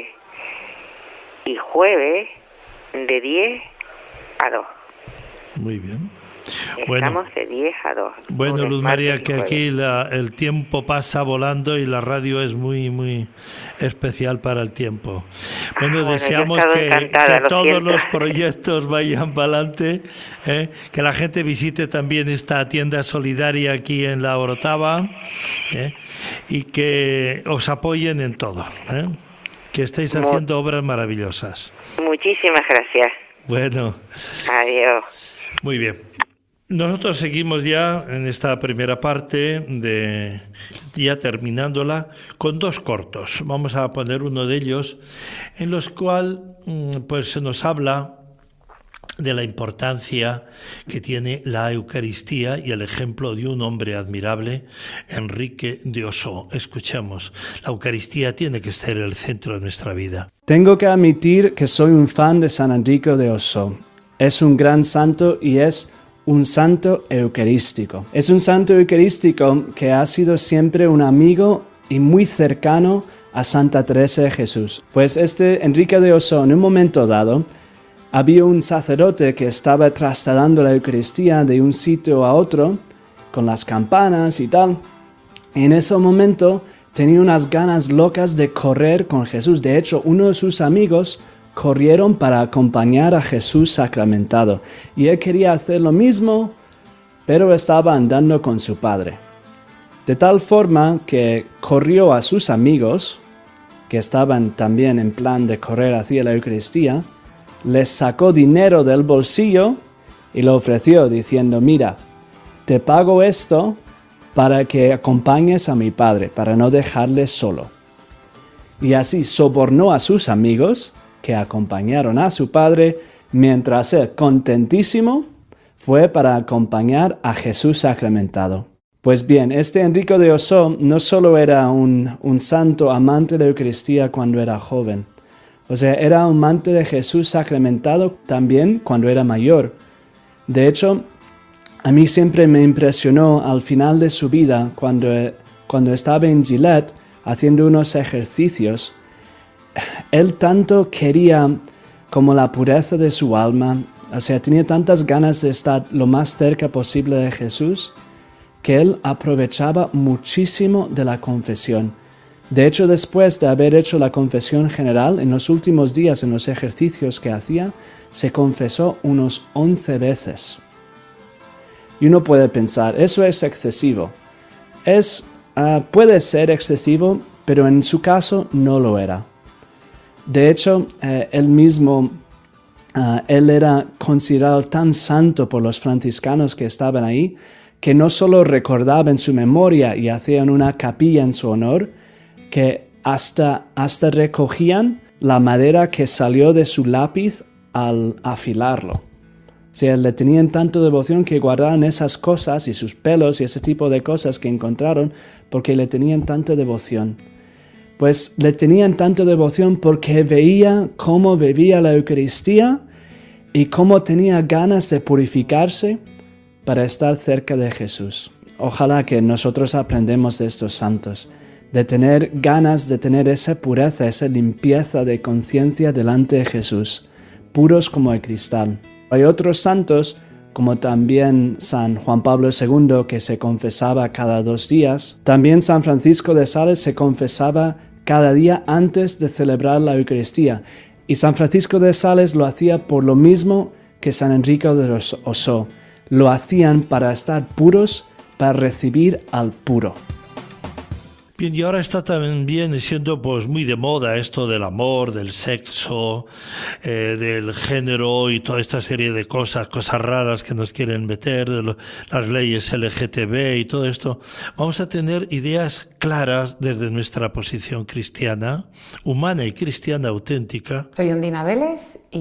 y jueves de diez a dos. Muy bien. Bueno, Estamos de diez a dos. bueno lunes, Luz María, martes y que jueves. aquí la- el tiempo pasa volando y la radio es muy, muy especial para el tiempo. Bueno, bueno, yo he deseamos estado que, encantada, que lo todos siento. los proyectos vayan para adelante, ¿eh? Que la gente visite también esta tienda solidaria aquí en La Orotava, ¿eh? Y que os apoyen en todo, ¿eh? Que estéis Mu- haciendo obras maravillosas. Muchísimas gracias. Bueno. Adiós. Muy bien. Nosotros seguimos ya en esta primera parte, de ya terminándola, con dos cortos. Vamos a poner uno de ellos, en los cuales pues, se nos habla de la importancia que tiene la Eucaristía y el ejemplo de un hombre admirable, Enrique de Ossó. Escuchemos, la Eucaristía tiene que ser el centro de nuestra vida. Tengo que admitir que soy un fan de San Enrique de Ossó. Es un gran santo y es un santo eucarístico. Es un santo eucarístico que ha sido siempre un amigo y muy cercano a Santa Teresa de Jesús. Pues este Enrique de Ossó, en un momento dado, había un sacerdote que estaba trasladando la Eucaristía de un sitio a otro, con las campanas y tal, Y en ese momento tenía unas ganas locas de correr con Jesús. De hecho, uno de sus amigos corrieron para acompañar a Jesús sacramentado. Y él quería hacer lo mismo, pero estaba andando con su padre. De tal forma que corrió a sus amigos, que estaban también en plan de correr hacia la Eucaristía, les sacó dinero del bolsillo y lo ofreció diciendo: mira, te pago esto para que acompañes a mi padre, para no dejarle solo. Y así sobornó a sus amigos, que acompañaron a su padre, mientras él, contentísimo, fue para acompañar a Jesús sacramentado. Pues bien, este Enrico de Ossó no solo era un, un santo amante de la Eucaristía cuando era joven, o sea, era amante de Jesús sacramentado también cuando era mayor. De hecho, a mí siempre me impresionó al final de su vida, cuando, cuando estaba en Gilet haciendo unos ejercicios, él tanto quería como la pureza de su alma, o sea, tenía tantas ganas de estar lo más cerca posible de Jesús, que él aprovechaba muchísimo de la confesión. De hecho, después de haber hecho la confesión general, en los últimos días, en los ejercicios que hacía, se confesó unos once veces. Y uno puede pensar, eso es excesivo. Es, uh, puede ser excesivo, pero en su caso no lo era. De hecho, eh, él mismo, uh, él era considerado tan santo por los franciscanos que estaban ahí, que no solo recordaba en su memoria y hacían una capilla en su honor, que hasta, hasta recogían la madera que salió de su lápiz al afilarlo. O sea, le tenían tanto devoción que guardaban esas cosas y sus pelos y ese tipo de cosas que encontraron porque le tenían tanta devoción. Pues le tenían tanta devoción porque veía cómo bebía la Eucaristía y cómo tenía ganas de purificarse para estar cerca de Jesús. Ojalá que nosotros aprendamos de estos santos, de tener ganas de tener esa pureza, esa limpieza de conciencia delante de Jesús, puros como el cristal. Hay otros santos, como también San Juan Pablo segundo, que se confesaba cada dos días. También San Francisco de Sales se confesaba cada día antes de celebrar la Eucaristía. Y San Francisco de Sales lo hacía por lo mismo que San Enrico de Ossó. Lo hacían para estar puros, para recibir al puro. Bien, y ahora está también siendo pues muy de moda esto del amor, del sexo, eh, del género y toda esta serie de cosas, cosas raras que nos quieren meter, de lo, las leyes L G T B y todo esto. Vamos a tener ideas claras desde nuestra posición cristiana, humana y cristiana auténtica. Soy Ondina Vélez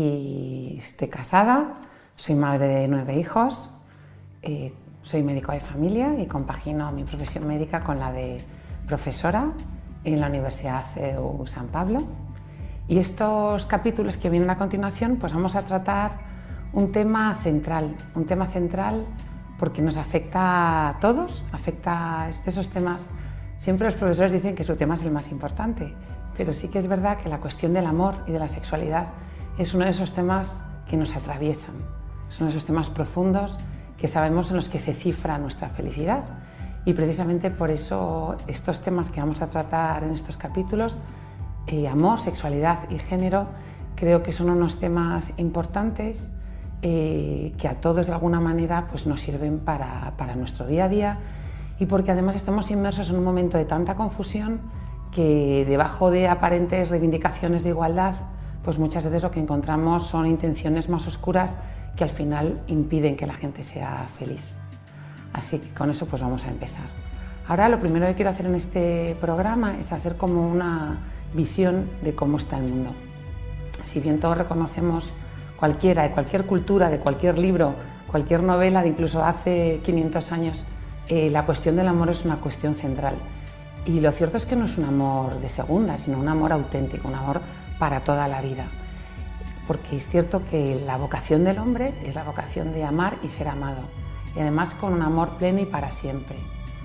y estoy casada, soy madre de nueve hijos, eh, soy médico de familia y compagino mi profesión médica con la de profesora en la Universidad C E U San Pablo. Y estos capítulos que vienen a continuación, pues vamos a tratar un tema central, un tema central porque nos afecta a todos, afecta a esos temas. Siempre los profesores dicen que su tema es el más importante, pero sí que es verdad que la cuestión del amor y de la sexualidad es uno de esos temas que nos atraviesan, es uno de esos temas profundos que sabemos en los que se cifra nuestra felicidad. Y precisamente por eso estos temas que vamos a tratar en estos capítulos, eh, amor, sexualidad y género, creo que son unos temas importantes eh, que a todos de alguna manera pues, nos sirven para, para nuestro día a día y porque además estamos inmersos en un momento de tanta confusión que debajo de aparentes reivindicaciones de igualdad, pues muchas veces lo que encontramos son intenciones más oscuras que al final impiden que la gente sea feliz. Así que con eso pues vamos a empezar. Ahora lo primero que quiero hacer en este programa es hacer como una visión de cómo está el mundo. Si bien todos reconocemos cualquiera, de cualquier cultura, de cualquier libro, cualquier novela, de incluso hace quinientos años, eh, la cuestión del amor es una cuestión central. Y lo cierto es que no es un amor de segunda, sino un amor auténtico, un amor para toda la vida. Porque es cierto que la vocación del hombre es la vocación de amar y ser amado. Y además con un amor pleno y para siempre.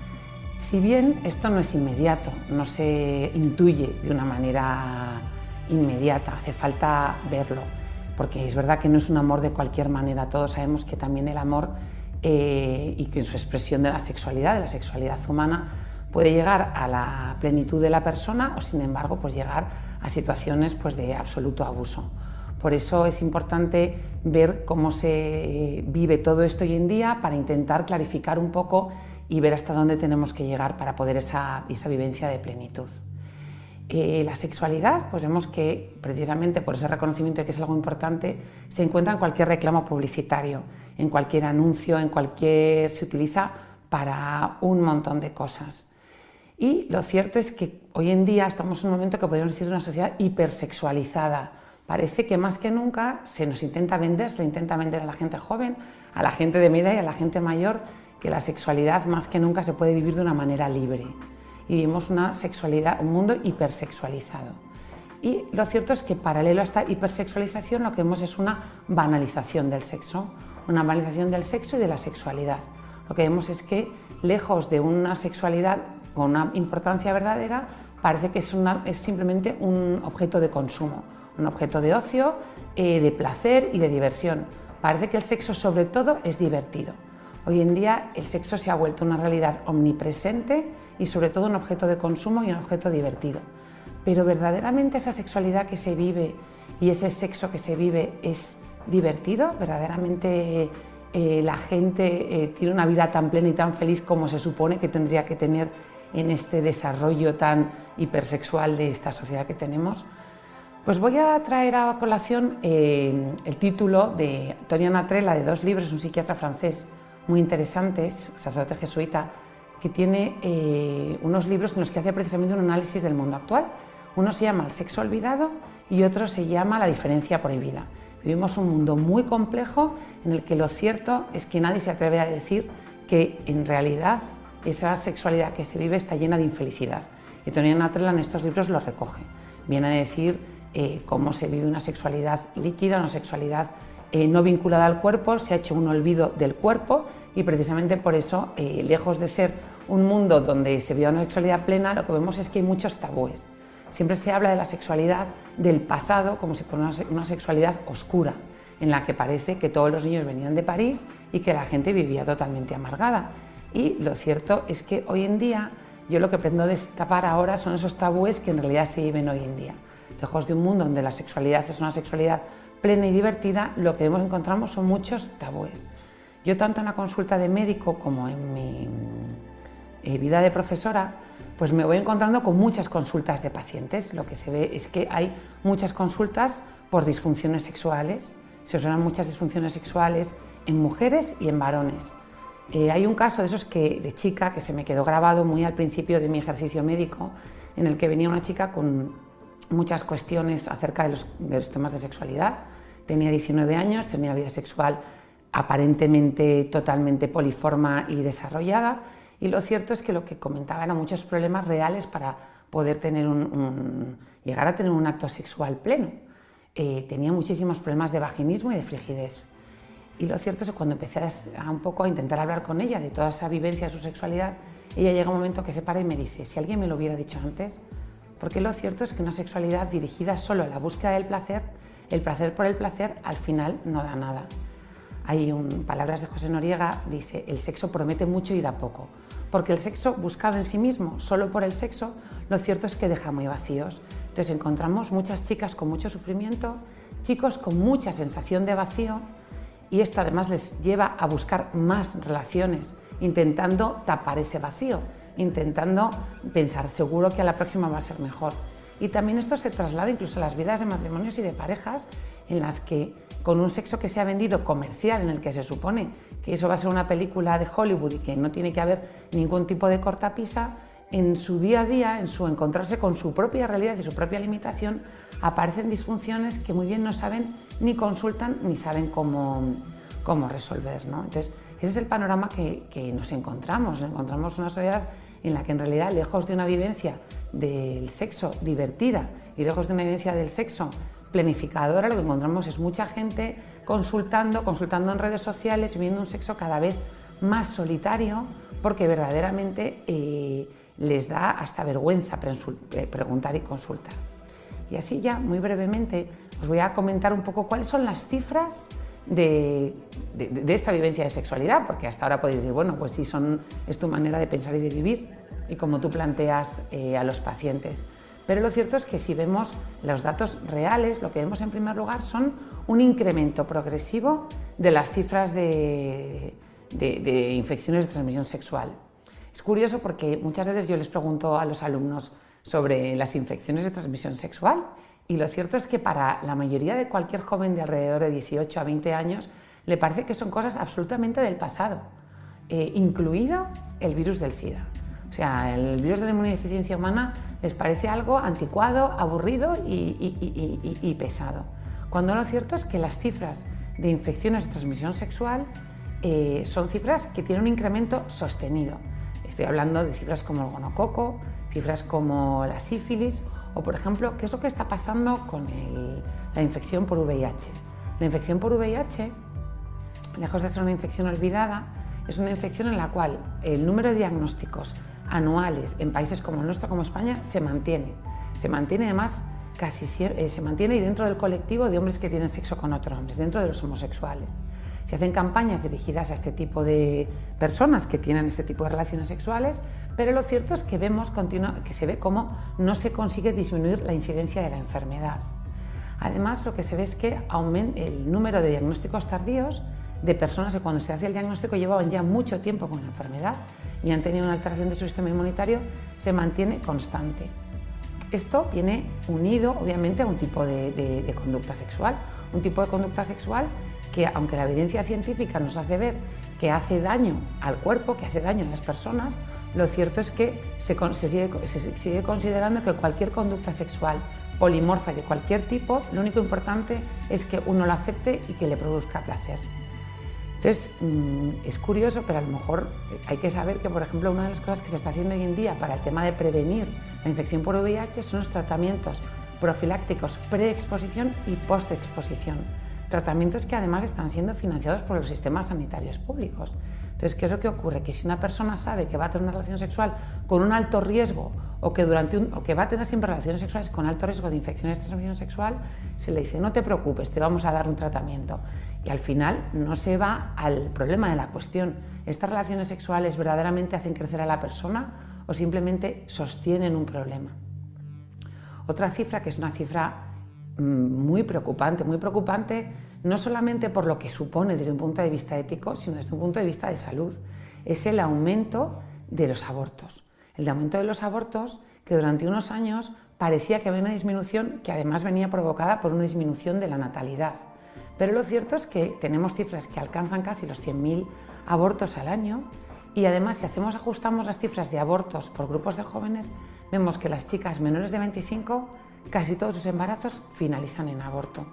Si bien esto no es inmediato, no se intuye de una manera inmediata, hace falta verlo, porque es verdad que no es un amor de cualquier manera, todos sabemos que también el amor eh, y que en su expresión de la sexualidad, de la sexualidad humana, puede llegar a la plenitud de la persona o, sin embargo, pues llegar a situaciones pues, de absoluto abuso. Por eso es importante ver cómo se vive todo esto hoy en día para intentar clarificar un poco y ver hasta dónde tenemos que llegar para poder esa, esa vivencia de plenitud. Eh, la sexualidad, pues vemos que precisamente por ese reconocimiento de que es algo importante, se encuentra en cualquier reclamo publicitario, en cualquier anuncio, en cualquier... se utiliza para un montón de cosas. Y lo cierto es que hoy en día estamos en un momento que podríamos decir de una sociedad hipersexualizada. Parece que más que nunca se nos intenta vender, se le intenta vender a la gente joven, a la gente de mi edad y a la gente mayor, que la sexualidad más que nunca se puede vivir de una manera libre. Y vivimos una sexualidad, un mundo hipersexualizado. Y lo cierto es que paralelo a esta hipersexualización lo que vemos es una banalización del sexo, una banalización del sexo y de la sexualidad. Lo que vemos es que lejos de una sexualidad con una importancia verdadera, parece que es, una, es simplemente un objeto de consumo, un objeto de ocio, eh, de placer y de diversión. Parece que el sexo sobre todo es divertido. Hoy en día el sexo se ha vuelto una realidad omnipresente y sobre todo un objeto de consumo y un objeto divertido. Pero verdaderamente esa sexualidad que se vive y ese sexo que se vive es divertido, verdaderamente eh, la gente eh, tiene una vida tan plena y tan feliz como se supone que tendría que tener en este desarrollo tan hipersexual de esta sociedad que tenemos. Pues voy a traer a colación eh, el título de Antonia Trela, de dos libros, un psiquiatra francés muy interesante, sacerdote jesuita, que tiene eh, unos libros en los que hace precisamente un análisis del mundo actual. Uno se llama El sexo olvidado y otro se llama La diferencia prohibida. Vivimos un mundo muy complejo en el que lo cierto es que nadie se atreve a decir que en realidad esa sexualidad que se vive está llena de infelicidad. Y Antonia Trela en estos libros lo recoge. Viene a decir eh, cómo se vive una sexualidad líquida, una sexualidad eh, no vinculada al cuerpo, se ha hecho un olvido del cuerpo y precisamente por eso, eh, lejos de ser un mundo donde se vive una sexualidad plena, lo que vemos es que hay muchos tabúes. Siempre se habla de la sexualidad del pasado como si fuera una, una sexualidad oscura, en la que parece que todos los niños venían de París y que la gente vivía totalmente amargada. Y lo cierto es que hoy en día yo lo que pretendo destapar ahora son esos tabúes que en realidad se viven hoy en día. Lejos de un mundo donde la sexualidad es una sexualidad plena y divertida, lo que encontramos son muchos tabúes. Yo tanto en la consulta de médico como en mi eh, vida de profesora, pues me voy encontrando con muchas consultas de pacientes. Lo que se ve es que hay muchas consultas por disfunciones sexuales, se observan muchas disfunciones sexuales en mujeres y en varones. Eh, hay un caso de esos que, de chica que se me quedó grabado muy al principio de mi ejercicio médico, en el que venía una chica con muchas cuestiones acerca de los, de los temas de sexualidad. Tenía diecinueve años, tenía vida sexual aparentemente totalmente poliforma y desarrollada, y lo cierto es que lo que comentaba eran muchos problemas reales para poder tener un, un, llegar a tener un acto sexual pleno. Eh, tenía muchísimos problemas de vaginismo y de frigidez. Y lo cierto es que cuando empecé a, a un poco a intentar hablar con ella de toda esa vivencia de su sexualidad, ella llega un momento que se para y me dice, si alguien me lo hubiera dicho antes, porque lo cierto es que una sexualidad dirigida solo a la búsqueda del placer, el placer por el placer al final no da nada. Hay un, palabras de José Noriega, dice, el sexo promete mucho y da poco, porque el sexo buscado en sí mismo, solo por el sexo, lo cierto es que deja muy vacíos. Entonces encontramos muchas chicas con mucho sufrimiento, chicos con mucha sensación de vacío, y esto además les lleva a buscar más relaciones, intentando tapar ese vacío, intentando pensar, seguro que a la próxima va a ser mejor. Y también esto se traslada incluso a las vidas de matrimonios y de parejas, en las que con un sexo que se ha vendido comercial, en el que se supone que eso va a ser una película de Hollywood y que no tiene que haber ningún tipo de cortapisa, en su día a día, en su encontrarse con su propia realidad y su propia limitación, aparecen disfunciones que muy bien no saben ni consultan ni saben cómo, cómo resolver, ¿no? Entonces, ese es el panorama que, que nos encontramos. Nos encontramos una sociedad en la que en realidad, lejos de una vivencia del sexo divertida y lejos de una vivencia del sexo planificadora, lo que encontramos es mucha gente consultando, consultando en redes sociales, viviendo un sexo cada vez más solitario, porque verdaderamente eh, les da hasta vergüenza preguntar y consultar. Y así ya, muy brevemente, os voy a comentar un poco cuáles son las cifras de, de, de esta vivencia de sexualidad, porque hasta ahora podéis decir, bueno, pues sí, son, es tu manera de pensar y de vivir. y como tú planteas eh, a los pacientes. Pero lo cierto es que si vemos los datos reales, lo que vemos en primer lugar son un incremento progresivo de las cifras de, de, de infecciones de transmisión sexual. Es curioso porque muchas veces yo les pregunto a los alumnos sobre las infecciones de transmisión sexual y lo cierto es que para la mayoría de cualquier joven de alrededor de dieciocho a veinte años le parece que son cosas absolutamente del pasado, eh, incluido el virus del SIDA. O sea, el virus de la inmunodeficiencia humana les parece algo anticuado, aburrido y, y, y, y, y pesado. Cuando lo cierto es que las cifras de infecciones de transmisión sexual eh, son cifras que tienen un incremento sostenido. Estoy hablando de cifras como el gonococo, cifras como la sífilis o, por ejemplo, qué es lo que está pasando con el, la infección por V I H. La infección por V I H, lejos de ser una infección olvidada, es una infección en la cual el número de diagnósticos anuales en países como el nuestro, como España, se mantiene. Se mantiene además casi eh, se mantiene dentro del colectivo de hombres que tienen sexo con otros hombres, dentro de los homosexuales. Se hacen campañas dirigidas a este tipo de personas que tienen este tipo de relaciones sexuales, pero lo cierto es que vemos continua, que se ve cómo no se consigue disminuir la incidencia de la enfermedad. Además, lo que se ve es que aumenta el número de diagnósticos tardíos de personas que cuando se hace el diagnóstico llevaban ya mucho tiempo con la enfermedad y han tenido una alteración de su sistema inmunitario, se mantiene constante. Esto viene unido, obviamente, a un tipo de, de, de conducta sexual, un tipo de conducta sexual que, aunque la evidencia científica nos hace ver que hace daño al cuerpo, que hace daño a las personas, lo cierto es que se, se, sigue, se sigue considerando que cualquier conducta sexual polimorfa de cualquier tipo, lo único importante es que uno la acepte y que le produzca placer. Entonces, es curioso, pero a lo mejor hay que saber que, por ejemplo, una de las cosas que se está haciendo hoy en día para el tema de prevenir la infección por V I H son los tratamientos profilácticos pre-exposición y post-exposición. Tratamientos que además están siendo financiados por los sistemas sanitarios públicos. Entonces, ¿qué es lo que ocurre? Que si una persona sabe que va a tener una relación sexual con un alto riesgo o que, durante un, o que va a tener siempre relaciones sexuales con alto riesgo de infecciones de transmisión sexual, se le dice, no te preocupes, te vamos a dar un tratamiento. Y al final no se va al problema de la cuestión. ¿Estas relaciones sexuales verdaderamente hacen crecer a la persona o simplemente sostienen un problema? Otra cifra que es una cifra muy preocupante, muy preocupante no solamente por lo que supone desde un punto de vista ético, sino desde un punto de vista de salud, es el aumento de los abortos. El aumento de los abortos que durante unos años parecía que había una disminución que además venía provocada por una disminución de la natalidad. Pero lo cierto es que tenemos cifras que alcanzan casi los cien mil abortos al año y además si hacemos, ajustamos las cifras de abortos por grupos de jóvenes, vemos que las chicas menores de veinticinco, casi todos sus embarazos finalizan en aborto.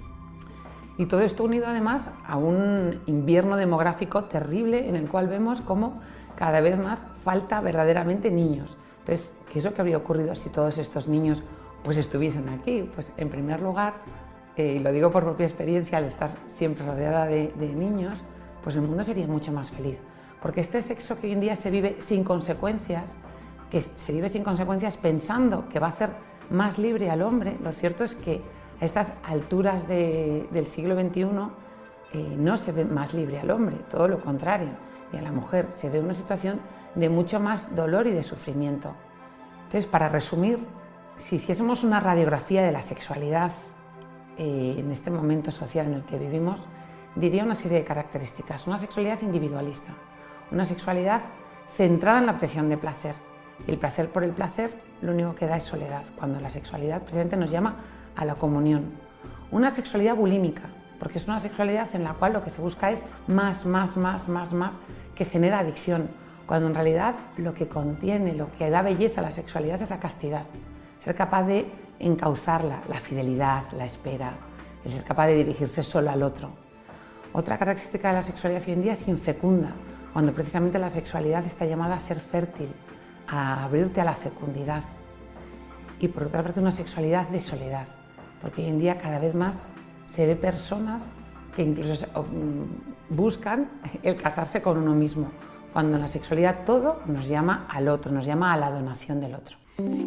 Y todo esto unido además a un invierno demográfico terrible en el cual vemos cómo cada vez más falta verdaderamente niños. Entonces, ¿qué es lo que habría ocurrido si todos estos niños pues, estuviesen aquí? Pues en primer lugar, y eh, lo digo por propia experiencia, al estar siempre rodeada de, de niños, pues el mundo sería mucho más feliz. Porque este sexo que hoy en día se vive sin consecuencias, que se vive sin consecuencias pensando que va a hacer más libre al hombre, lo cierto es que a estas alturas de, del siglo veintiuno eh, no se ve más libre al hombre, todo lo contrario, y a la mujer se ve una situación de mucho más dolor y de sufrimiento. Entonces, para resumir, si hiciésemos una radiografía de la sexualidad eh, en este momento social en el que vivimos, diría una serie de características. Una sexualidad individualista, una sexualidad centrada en la obtención de placer. Y el placer por el placer lo único que da es soledad, cuando la sexualidad precisamente nos llama a la comunión. Una sexualidad bulímica, porque es una sexualidad en la cual lo que se busca es más, más, más, más, más, que genera adicción, cuando en realidad lo que contiene, lo que da belleza a la sexualidad es la castidad. Ser capaz de encauzarla, la fidelidad, la espera, el ser capaz de dirigirse solo al otro. Otra característica de la sexualidad hoy en día es infecunda, cuando precisamente la sexualidad está llamada a ser fértil, a abrirte a la fecundidad. Y por otra parte una sexualidad de soledad, porque hoy en día cada vez más se ve personas que incluso buscan el casarse con uno mismo, cuando en la sexualidad todo nos llama al otro, nos llama a la donación del otro.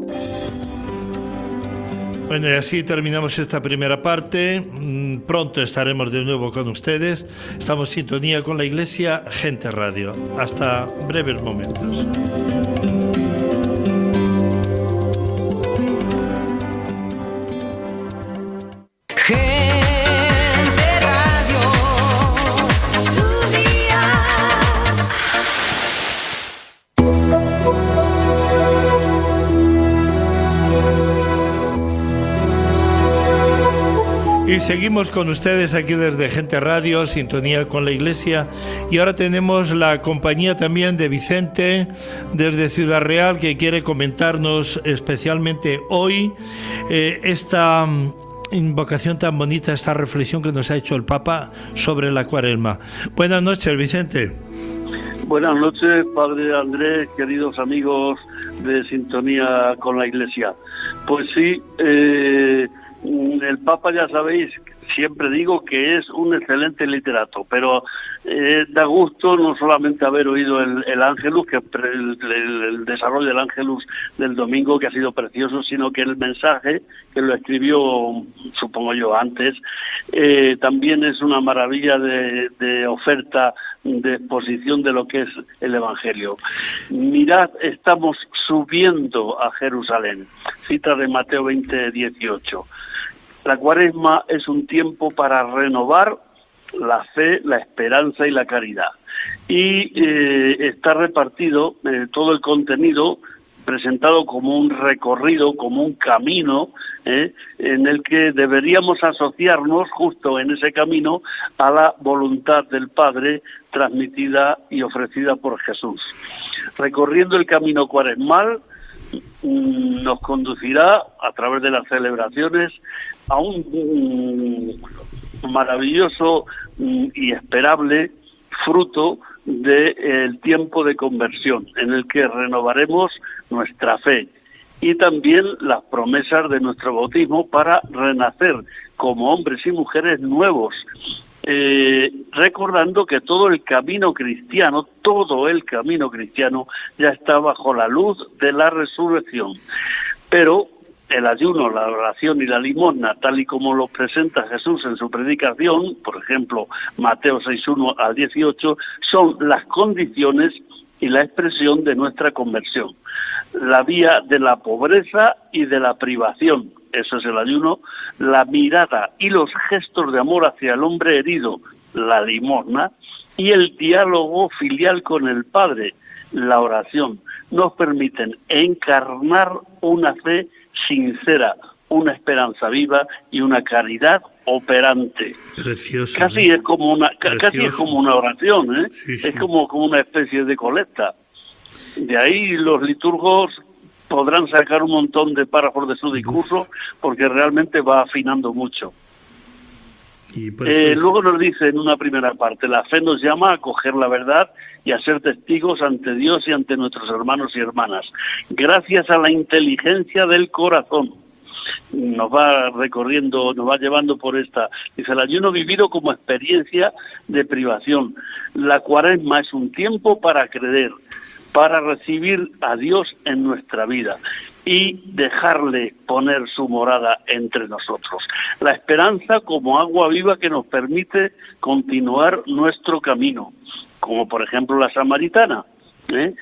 Bueno, y así terminamos esta primera parte. Pronto estaremos de nuevo con ustedes. Estamos en sintonía con la Iglesia Gente Radio. Hasta breves momentos. Y seguimos con ustedes aquí desde Gente Radio, Sintonía con la Iglesia. Y ahora tenemos la compañía también de Vicente desde Ciudad Real, que quiere comentarnos especialmente hoy eh, esta invocación tan bonita, esta reflexión que nos ha hecho el Papa sobre la Cuaresma. Buenas noches, Vicente. Buenas noches, Padre Andrés, queridos amigos de Sintonía con la Iglesia. Pues sí, eh, el Papa, ya sabéis, siempre digo que es un excelente literato, pero eh, da gusto no solamente haber oído el, el Ángelus, que el, el, el desarrollo del Ángelus del domingo, que ha sido precioso, sino que el mensaje, que lo escribió, supongo yo, antes, eh, también es una maravilla de, de oferta, de exposición de lo que es el Evangelio. Mirad, estamos subiendo a Jerusalén. Cita de Mateo veinte dieciocho. La Cuaresma es un tiempo para renovar la fe, la esperanza y la caridad. Y eh, está repartido eh, todo el contenido presentado como un recorrido, como un camino, eh, en el que deberíamos asociarnos justo en ese camino a la voluntad del Padre transmitida y ofrecida por Jesús. Recorriendo el camino cuaresmal mm, nos conducirá a través de las celebraciones a un mm, maravilloso mm, y esperable fruto del tiempo de conversión, en el que renovaremos nuestra fe y también las promesas de nuestro bautismo para renacer como hombres y mujeres nuevos, eh, recordando que todo el camino cristiano, todo el camino cristiano ya está bajo la luz de la resurrección. Pero el ayuno, la oración y la limosna, tal y como lo presenta Jesús en su predicación, por ejemplo, Mateo seis, uno al dieciocho, son las condiciones y la expresión de nuestra conversión. La vía de la pobreza y de la privación, eso es el ayuno, la mirada y los gestos de amor hacia el hombre herido, la limosna, y el diálogo filial con el Padre, la oración, nos permiten encarnar una fe sincera, una esperanza viva y una caridad operante. Precioso. Casi ¿eh? es como una ca- casi es como una oración, ¿eh? Sí, sí. Es como, como una especie de colecta. De ahí los liturgos podrán sacar un montón de párrafos de su discurso, porque realmente va afinando mucho. Y por Eh, eso es- luego nos dice en una primera parte, la fe nos llama a acoger la verdad y a ser testigos ante Dios y ante nuestros hermanos y hermanas, gracias a la inteligencia del corazón. Nos va recorriendo, nos va llevando por esta. Dice, el ayuno vivido como experiencia de privación. La Cuaresma es un tiempo para creer, para recibir a Dios en nuestra vida y dejarle poner su morada entre nosotros. La esperanza como agua viva que nos permite continuar nuestro camino, como por ejemplo la samaritana. ¿eh?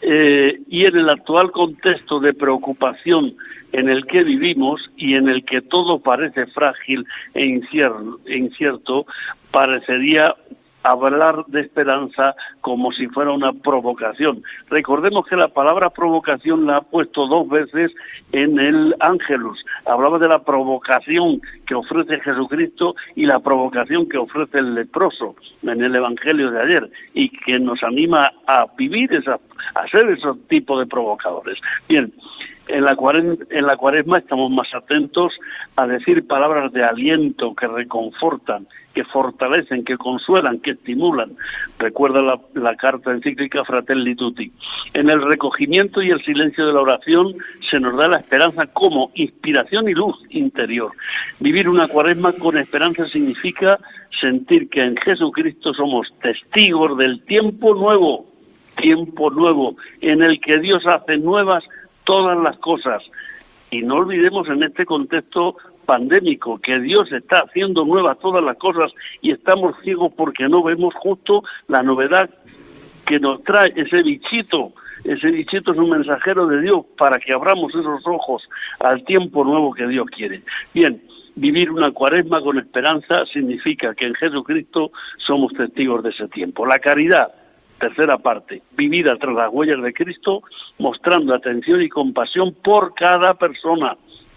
Eh, y en el actual contexto de preocupación en el que vivimos y en el que todo parece frágil e incierto, incierto parecería hablar de esperanza como si fuera una provocación. Recordemos que la palabra provocación la ha puesto dos veces en el Ángelus. Hablaba de la provocación que ofrece Jesucristo y la provocación que ofrece el leproso en el Evangelio de ayer, y que nos anima a vivir esa, a ser esos tipos de provocadores. Bien, en la, cuaresma, en la cuaresma estamos más atentos a decir palabras de aliento que reconfortan, que fortalecen, que consuelan, que estimulan. Recuerda la, la carta encíclica Fratelli Tutti. En el recogimiento y el silencio de la oración se nos da la esperanza como inspiración y luz interior. Vivir una cuaresma con esperanza significa sentir que en Jesucristo somos testigos del tiempo nuevo, tiempo nuevo, en el que Dios hace nuevas todas las cosas. Y no olvidemos en este contexto pandémico que Dios está haciendo nuevas todas las cosas y estamos ciegos porque no vemos justo la novedad que nos trae ese bichito. Ese bichito es un mensajero de Dios para que abramos esos ojos al tiempo nuevo que Dios quiere. Bien, vivir una cuaresma con esperanza significa que en Jesucristo somos testigos de ese tiempo. La caridad, tercera parte, vivida tras las huellas de Cristo, mostrando atención y compasión por cada persona,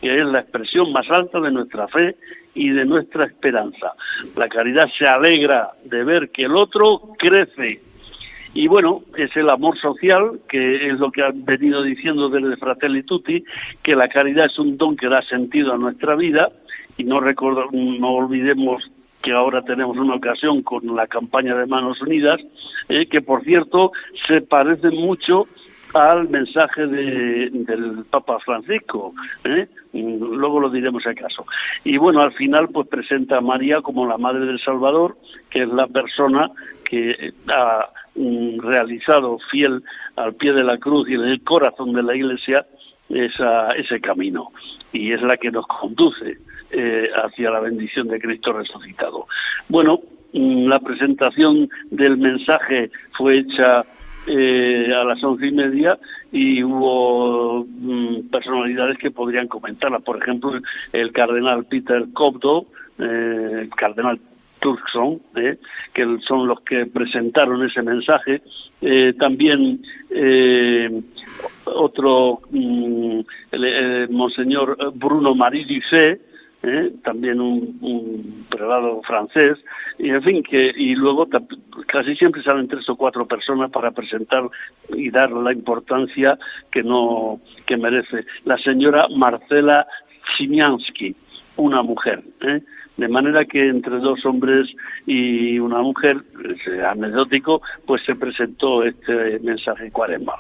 que es la expresión más alta de nuestra fe y de nuestra esperanza. La caridad se alegra de ver que el otro crece. Y bueno, es el amor social, que es lo que han venido diciendo desde Fratelli Tutti, que la caridad es un don que da sentido a nuestra vida, y no, record- no olvidemos que ahora tenemos una ocasión con la campaña de Manos Unidas, eh, que por cierto se parece mucho al mensaje de, del Papa Francisco, ¿eh? Luego lo diremos si acaso. Y bueno, al final pues presenta a María como la Madre del Salvador, que es la persona que ha mm, realizado fiel al pie de la cruz y en el corazón de la Iglesia esa, ese camino, y es la que nos conduce eh, hacia la bendición de Cristo resucitado. Bueno, mm, la presentación del mensaje fue hecha Eh, a las once y media y hubo mm, personalidades que podrían comentarla. Por ejemplo, el cardenal Peter Cobdo, eh, el cardenal Turkson, eh, que son los que presentaron ese mensaje. Eh, también eh, otro, mm, el, el monseñor Bruno Marie Dusset, Eh, también un, un prelado francés, y en fin, que y luego casi siempre salen tres o cuatro personas para presentar y dar la importancia que no que merece. La señora Marcela Simiansky, una mujer, ¿eh? De manera que entre dos hombres y una mujer, es anecdótico, pues se presentó este mensaje cuaresmal.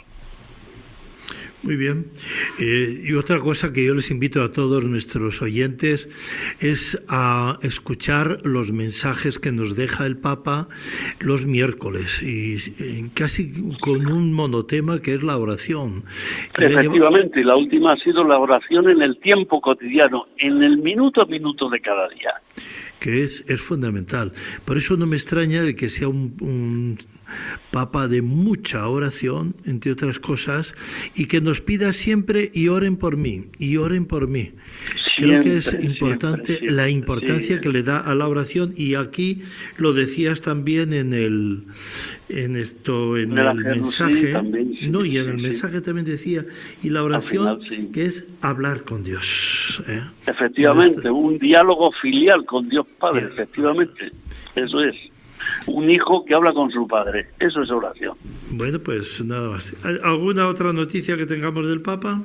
Muy bien. Eh, y otra cosa que yo les invito a todos nuestros oyentes es a escuchar los mensajes que nos deja el Papa los miércoles, y eh, casi con un monotema que es la oración. Efectivamente, la última ha sido la oración en el tiempo cotidiano, en el minuto a minuto de cada día. Que es, es fundamental. Por eso no me extraña de que sea un, un Papa de mucha oración, entre otras cosas, y que nos pida siempre y oren por mí, y oren por mí. Creo que es importante siempre, siempre, la importancia sí. que le da a la oración, y aquí lo decías también en el en esto en el, el mensaje, sí, también, sí, no y en sí, el sí. mensaje también decía, y la oración final, sí. que es hablar con Dios. ¿eh? Efectivamente, un diálogo filial con Dios Padre, yeah. efectivamente, eso es. Un hijo que habla con su padre, eso es oración. Bueno, pues nada más. ¿Alguna otra noticia que tengamos del Papa?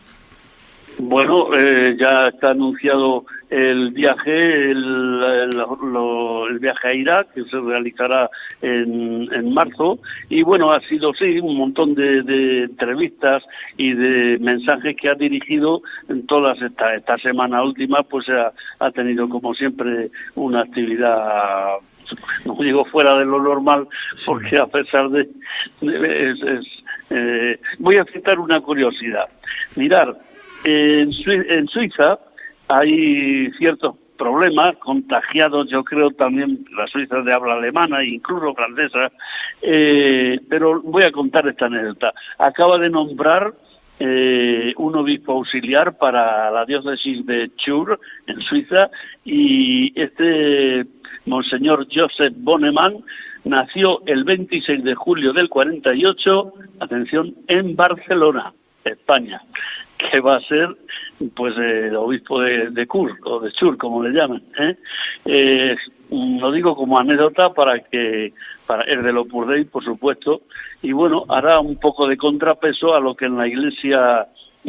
Bueno, eh, ya está anunciado el viaje, el, el, lo, el viaje a Irak, que se realizará en, en marzo, y bueno, ha sido sí un montón de, de entrevistas y de mensajes que ha dirigido en todas esta, esta semana última, pues ha, ha tenido como siempre una actividad, no digo fuera de lo normal, porque sí. a pesar de... de es, es, eh, voy a citar una curiosidad. Mirar, en, Suiza, en Suiza hay ciertos problemas contagiados, yo creo también la Suiza de habla alemana e incluso francesa, eh, pero voy a contar esta anécdota. Acaba de nombrar eh, un obispo auxiliar para la diócesis de Chur, en Suiza, y este monseñor Joseph Bonnemann nació el veintiséis de julio del cuarenta y ocho, atención, en Barcelona, España, que va a ser pues el obispo de, de Cur, o de Chur, como le llaman. ¿eh? Eh, lo digo como anécdota para que, para el del Opus Dei, por supuesto, y bueno, hará un poco de contrapeso a lo que en la Iglesia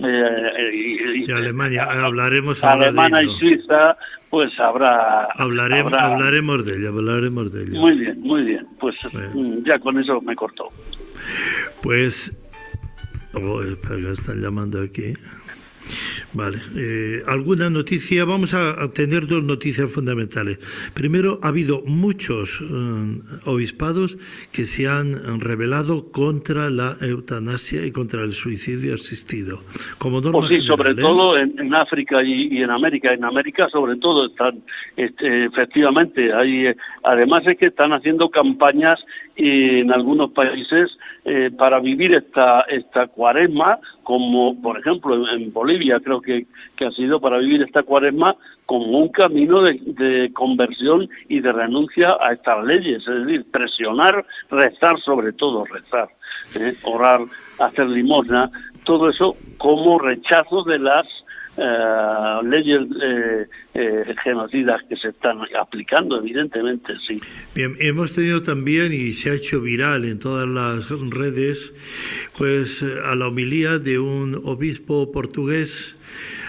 eh, de Alemania, hablaremos ahora alemana de y Suiza, pues habrá, hablaremos, habrá... hablaremos de ella, hablaremos de ella. Muy bien, muy bien, pues bueno. Ya con eso me cortó. Pues, oh, espera, que están llamando aquí. Vale, eh, ¿alguna noticia? Vamos a tener dos noticias fundamentales. Primero, ha habido muchos eh, obispados que se han rebelado contra la eutanasia y contra el suicidio asistido. Como norma pues sí, general, sobre ¿eh? todo en, en África y, y en América. En América, sobre todo, están, este, efectivamente, hay, además es que están haciendo campañas en algunos países eh, para vivir esta esta cuaresma, como por ejemplo en, en Bolivia creo que, que ha sido para vivir esta cuaresma como un camino de, de conversión y de renuncia a estas leyes, es decir, presionar, rezar, sobre todo rezar, eh, orar, hacer limosna, todo eso como rechazo de las eh, leyes eh, eh, genocidas que se están aplicando, evidentemente, sí. Bien, hemos tenido también, y se ha hecho viral en todas las redes, pues a la homilía de un obispo portugués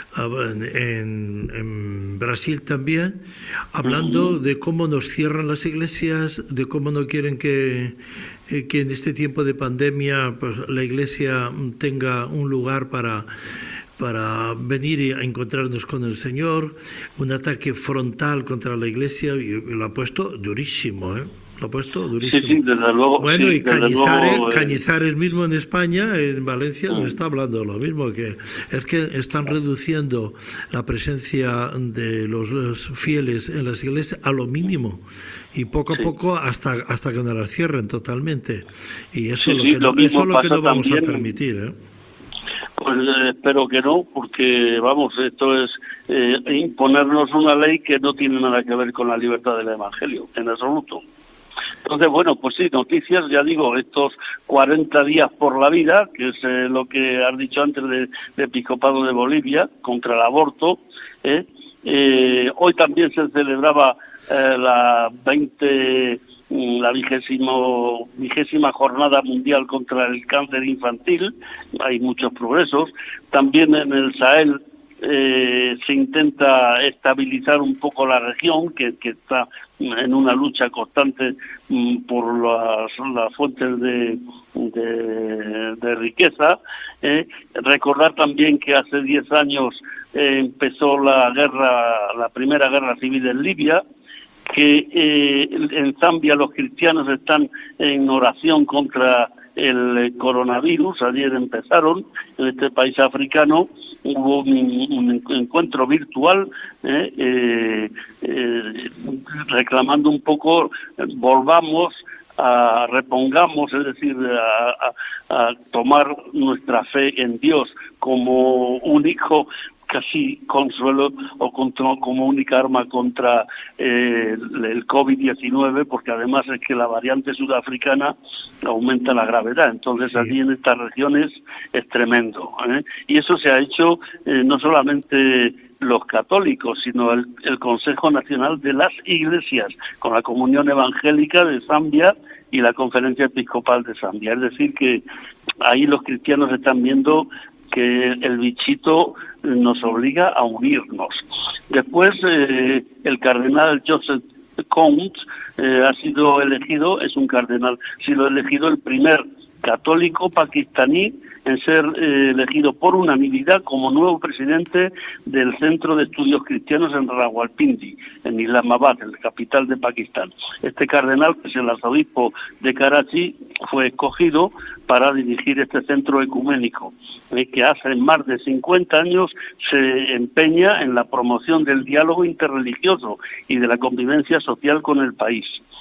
en, en Brasil también, hablando uh-huh. de cómo nos cierran las iglesias, de cómo no quieren que, que en este tiempo de pandemia pues, la iglesia tenga un lugar para... para venir y a encontrarnos con el Señor, un ataque frontal contra la Iglesia, y lo ha puesto durísimo, ¿eh? Lo ha puesto durísimo. Sí, sí, desde luego. Bueno, sí, y Cañizares, luego, eh... Cañizares mismo en España, en Valencia, nos está hablando lo mismo, que es que están reduciendo la presencia de los, los fieles en las iglesias a lo mínimo, y poco a sí. poco hasta hasta que nos las cierren totalmente. Y eso, sí, lo sí, que no, lo eso es lo que no vamos también... a permitir, ¿eh? Pues eh, espero que no, porque vamos, esto es eh, imponernos una ley que no tiene nada que ver con la libertad del Evangelio, en absoluto. Entonces, bueno, pues sí, noticias, ya digo, estos cuarenta días por la vida, que es eh, lo que has dicho antes del de Episcopado de Bolivia, contra el aborto. ¿eh? Eh, hoy también se celebraba eh, la veinte... la vigésimo, vigésima jornada mundial contra el cáncer infantil. Hay muchos progresos. También en el Sahel eh, se intenta estabilizar un poco la región, que, que está en una lucha constante mm, por las, las fuentes de, de, de riqueza. Eh. Recordar también que hace diez años eh, empezó la guerra, la primera guerra civil en Libia, que eh, en Zambia los cristianos están en oración contra el coronavirus. Ayer empezaron en este país africano, hubo un, un encuentro virtual eh, eh, eh, reclamando un poco, eh, volvamos a repongamos, es decir, a, a, a tomar nuestra fe en Dios como único casi consuelo o contra, como única arma contra eh, el COVID diecinueve, porque además es que la variante sudafricana aumenta la gravedad. Entonces sí. allí en estas regiones es tremendo, ¿eh? Y eso se ha hecho eh, no solamente los católicos, sino el, el Consejo Nacional de las Iglesias, con la Comunión Evangélica de Zambia y la Conferencia Episcopal de Zambia. Es decir, que ahí los cristianos están viendo que el bichito nos obliga a unirnos. Después, eh, el cardenal Joseph Kount eh, ha sido elegido, es un cardenal, ha sido elegido el primer católico pakistaní en ser eh, elegido por unanimidad como nuevo presidente del Centro de Estudios Cristianos en Rawalpindi, en Islamabad, en la capital de Pakistán. Este cardenal, que es el arzobispo de Karachi, fue escogido para dirigir este centro ecuménico, eh, que hace más de cincuenta años se empeña en la promoción del diálogo interreligioso y de la convivencia social con el país.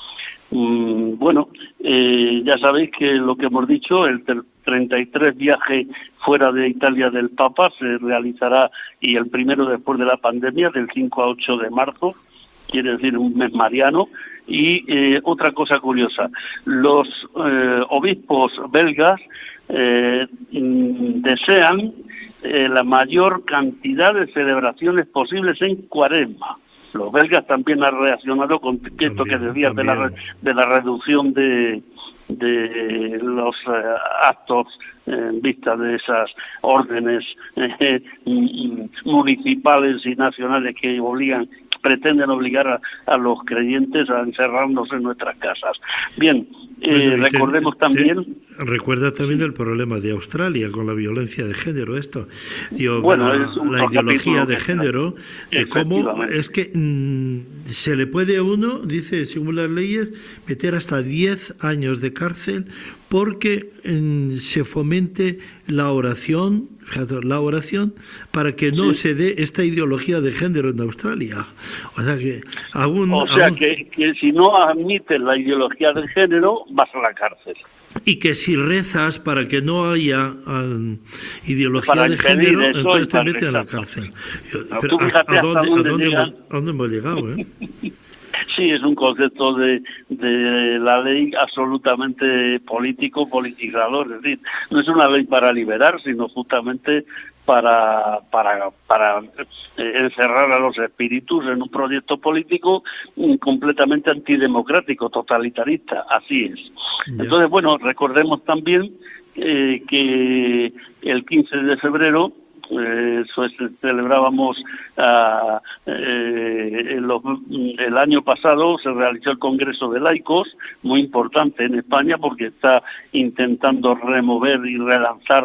Mm, bueno, eh, ya sabéis que lo que hemos dicho, el treinta y tres viaje fuera de Italia del Papa se realizará, y el primero después de la pandemia, del cinco a ocho de marzo, quiere decir un mes mariano. Y eh, otra cosa curiosa, los eh, obispos belgas eh, desean eh, la mayor cantidad de celebraciones posibles en Cuaresma. Los belgas también han reaccionado con esto que decías de la, de la reducción de, de los eh, actos en vista de esas órdenes eh, municipales y nacionales que obligan, pretenden obligar a, a los creyentes a encerrarnos en nuestras casas. Bien, eh, bueno, recordemos te, también... Te, recuerda también el problema de Australia con la violencia de género, esto. Digo, bueno, la, es un la ideología de género, de cómo es que mmm, se le puede a uno, dice, según las leyes, meter hasta diez años de cárcel porque mmm, se fomente la oración, la oración para que no sí. se dé esta ideología de género en Australia. O sea que aún... O sea aún... Que, que si no admites la ideología de género, vas a la cárcel. Y que si rezas para que no haya um, ideología para de género, entonces te meten en la cárcel. Pero, ¿a, a, dónde, ¿a, dónde hemos, ¿A dónde hemos llegado? ¿eh? Sí, es un concepto de, de la ley absolutamente político, politizador, es decir, no es una ley para liberar, sino justamente para para para encerrar a los espíritus en un proyecto político completamente antidemocrático, totalitarista, así es. Yeah. Entonces, bueno, recordemos también eh, que el quince de febrero Eh, eso es, celebrábamos uh, eh, los, el año pasado se realizó el Congreso de Laicos, muy importante en España porque está intentando remover y relanzar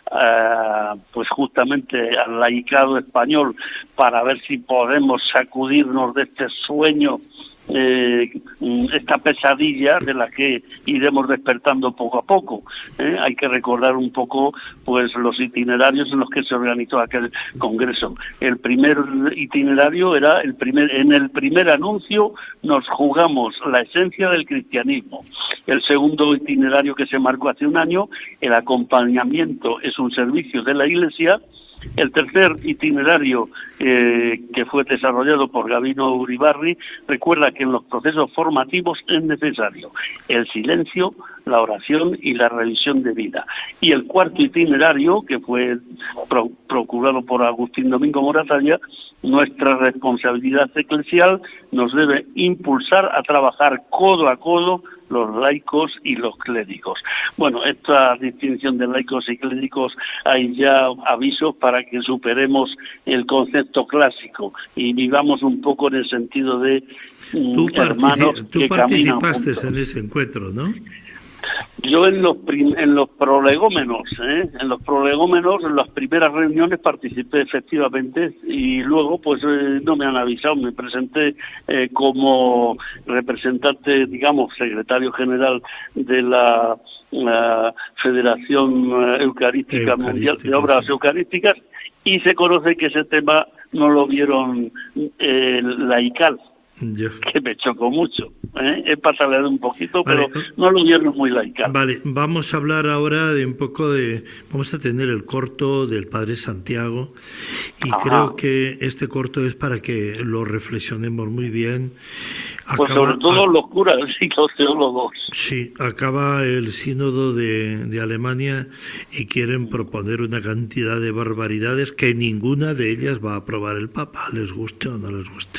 uh, pues justamente al laicado español para ver si podemos sacudirnos de este sueño, Eh, esta pesadilla de la que iremos despertando poco a poco. ¿eh? Hay que recordar un poco pues los itinerarios en los que se organizó aquel congreso. El primer itinerario era el primer en el primer anuncio nos jugamos la esencia del cristianismo. El segundo itinerario que se marcó hace un año, el acompañamiento es un servicio de la Iglesia. El tercer itinerario eh, que fue desarrollado por Gabino Uribarri recuerda que en los procesos formativos es necesario el silencio, la oración y la revisión de vida. Y el cuarto itinerario, que fue pro, procurado por Agustín Domingo Moratalla, nuestra responsabilidad eclesial nos debe impulsar a trabajar codo a codo los laicos y los clérigos. Bueno, esta distinción de laicos y clérigos hay ya avisos para que superemos el concepto clásico y vivamos un poco en el sentido de tú hermanos tú que participaste caminan juntos. En ese encuentro, ¿no? Yo en los prim en los prolegómenos, ¿eh? en los prolegómenos, en las primeras reuniones participé efectivamente y luego pues eh, no me han avisado, me presenté eh, como representante, digamos, secretario general de la, la Federación Eucarística Mundial de Obras Eucarísticas y se conoce que ese tema no lo vieron eh, laical. Yo. Que me chocó mucho, ¿eh? He pasado un poquito, vale. Pero no lo vieron muy laical. Vale, vamos a hablar ahora de un poco de, vamos a tener el corto del Padre Santiago y Ajá. creo que este corto es para que lo reflexionemos muy bien. Acaba, pues sobre todo a, los curas y los teólogos. Sí, acaba el sínodo de, de Alemania y quieren proponer una cantidad de barbaridades que ninguna de ellas va a aprobar el Papa, les guste o no les guste.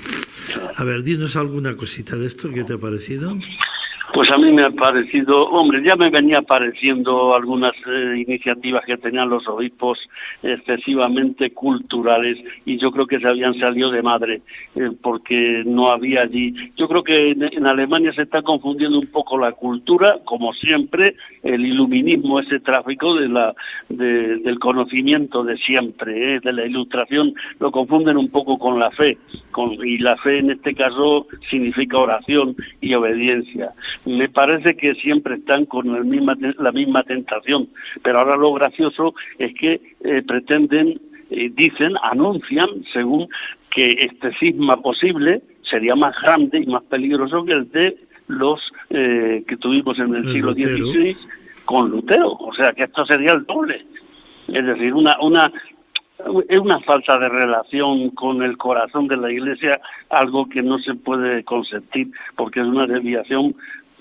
A ver, dinos alguna cosita de esto, ¿qué te ha parecido? Pues a mí me ha parecido, hombre, ya me venía pareciendo algunas eh, iniciativas que tenían los obispos excesivamente culturales y yo creo que se habían salido de madre eh, porque no había allí. Yo creo que en, en Alemania se está confundiendo un poco la cultura, como siempre, el iluminismo, ese tráfico de la de, del conocimiento de siempre, eh, de la ilustración, lo confunden un poco con la fe, con, y la fe en este caso significa oración y obediencia. Me parece que siempre están con el misma, la misma tentación, pero ahora lo gracioso es que eh, pretenden, eh, dicen, anuncian, según que este cisma posible sería más grande y más peligroso que el de los eh, que tuvimos en el, el siglo dieciséis con Lutero, o sea que esto sería el doble, es decir, una una es una falta de relación con el corazón de la Iglesia, algo que no se puede consentir porque es una desviación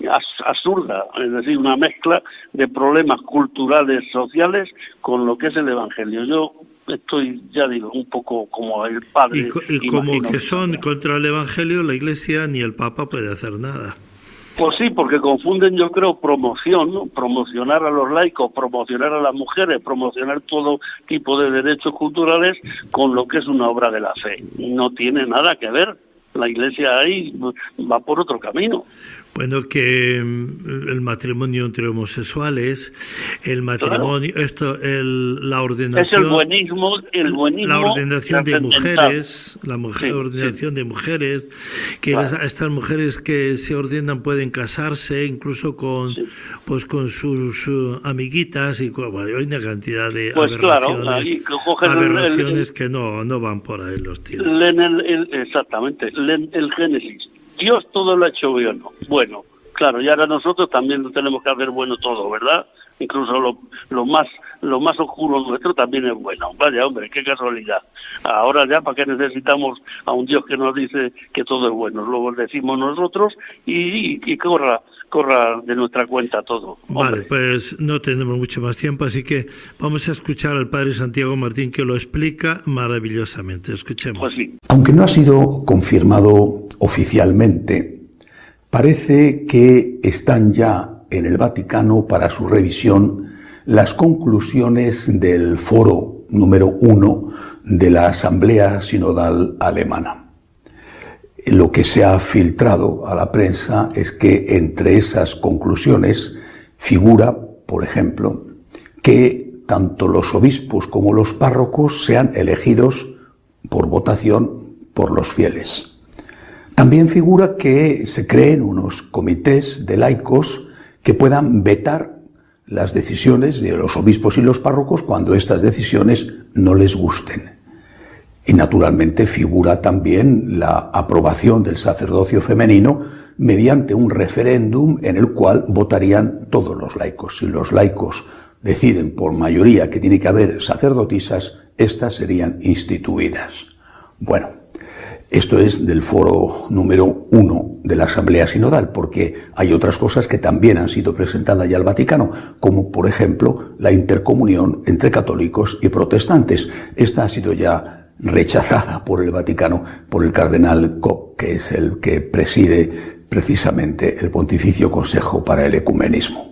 absurda, es decir, una mezcla de problemas culturales, sociales con lo que es el Evangelio. Yo estoy, ya digo, un poco como el padre. Y, co y como que son contra el Evangelio, la Iglesia ni el Papa puede hacer nada. Pues sí, porque confunden, yo creo, promoción, ¿no? Promocionar a los laicos, promocionar a las mujeres, promocionar todo tipo de derechos culturales con lo que es una obra de la fe. No tiene nada que ver. La Iglesia ahí va por otro camino. Bueno, que el matrimonio entre homosexuales, el matrimonio, claro. esto, el, la ordenación, es el buenismo, el buenismo, la ordenación de mujeres, la mujer, sí, ordenación sí. de mujeres, que claro. las, estas mujeres que se ordenan pueden casarse, incluso con, sí. pues con sus uh, amiguitas y bueno, hay una cantidad de pues aberraciones, claro, ahí cogen aberraciones el, el, que no no van por ahí los tiros. Leen el, el, exactamente, leen el Génesis. Dios todo lo ha hecho bueno. Bueno, claro, y ahora nosotros también lo tenemos que hacer bueno todo, ¿verdad? Incluso lo, lo más lo más oscuro nuestro también es bueno. Vaya, hombre, qué casualidad. Ahora ya, ¿para qué necesitamos a un Dios que nos dice que todo es bueno? Lo decimos nosotros y, y, y corra, corra de nuestra cuenta todo. Vale, Hombre. pues no tenemos mucho más tiempo, así que vamos a escuchar al padre Santiago Martín, que lo explica maravillosamente. Escuchemos. Pues sí. Aunque no ha sido confirmado oficialmente, parece que están ya en el Vaticano para su revisión las conclusiones del foro número uno de la Asamblea Sinodal Alemana. Lo que se ha filtrado a la prensa es que entre esas conclusiones figura, por ejemplo, que tanto los obispos como los párrocos sean elegidos por votación por los fieles. También figura que se creen unos comités de laicos que puedan vetar las decisiones de los obispos y los párrocos cuando estas decisiones no les gusten. Y naturalmente figura también la aprobación del sacerdocio femenino mediante un referéndum en el cual votarían todos los laicos. Si los laicos deciden por mayoría que tiene que haber sacerdotisas, estas serían instituidas. Bueno, esto es del foro número uno de la Asamblea Sinodal, porque hay otras cosas que también han sido presentadas ya al Vaticano, como por ejemplo la intercomunión entre católicos y protestantes. Esta ha sido ya rechazada por el Vaticano, por el cardenal Koch, que es el que preside precisamente el Pontificio Consejo para el Ecumenismo.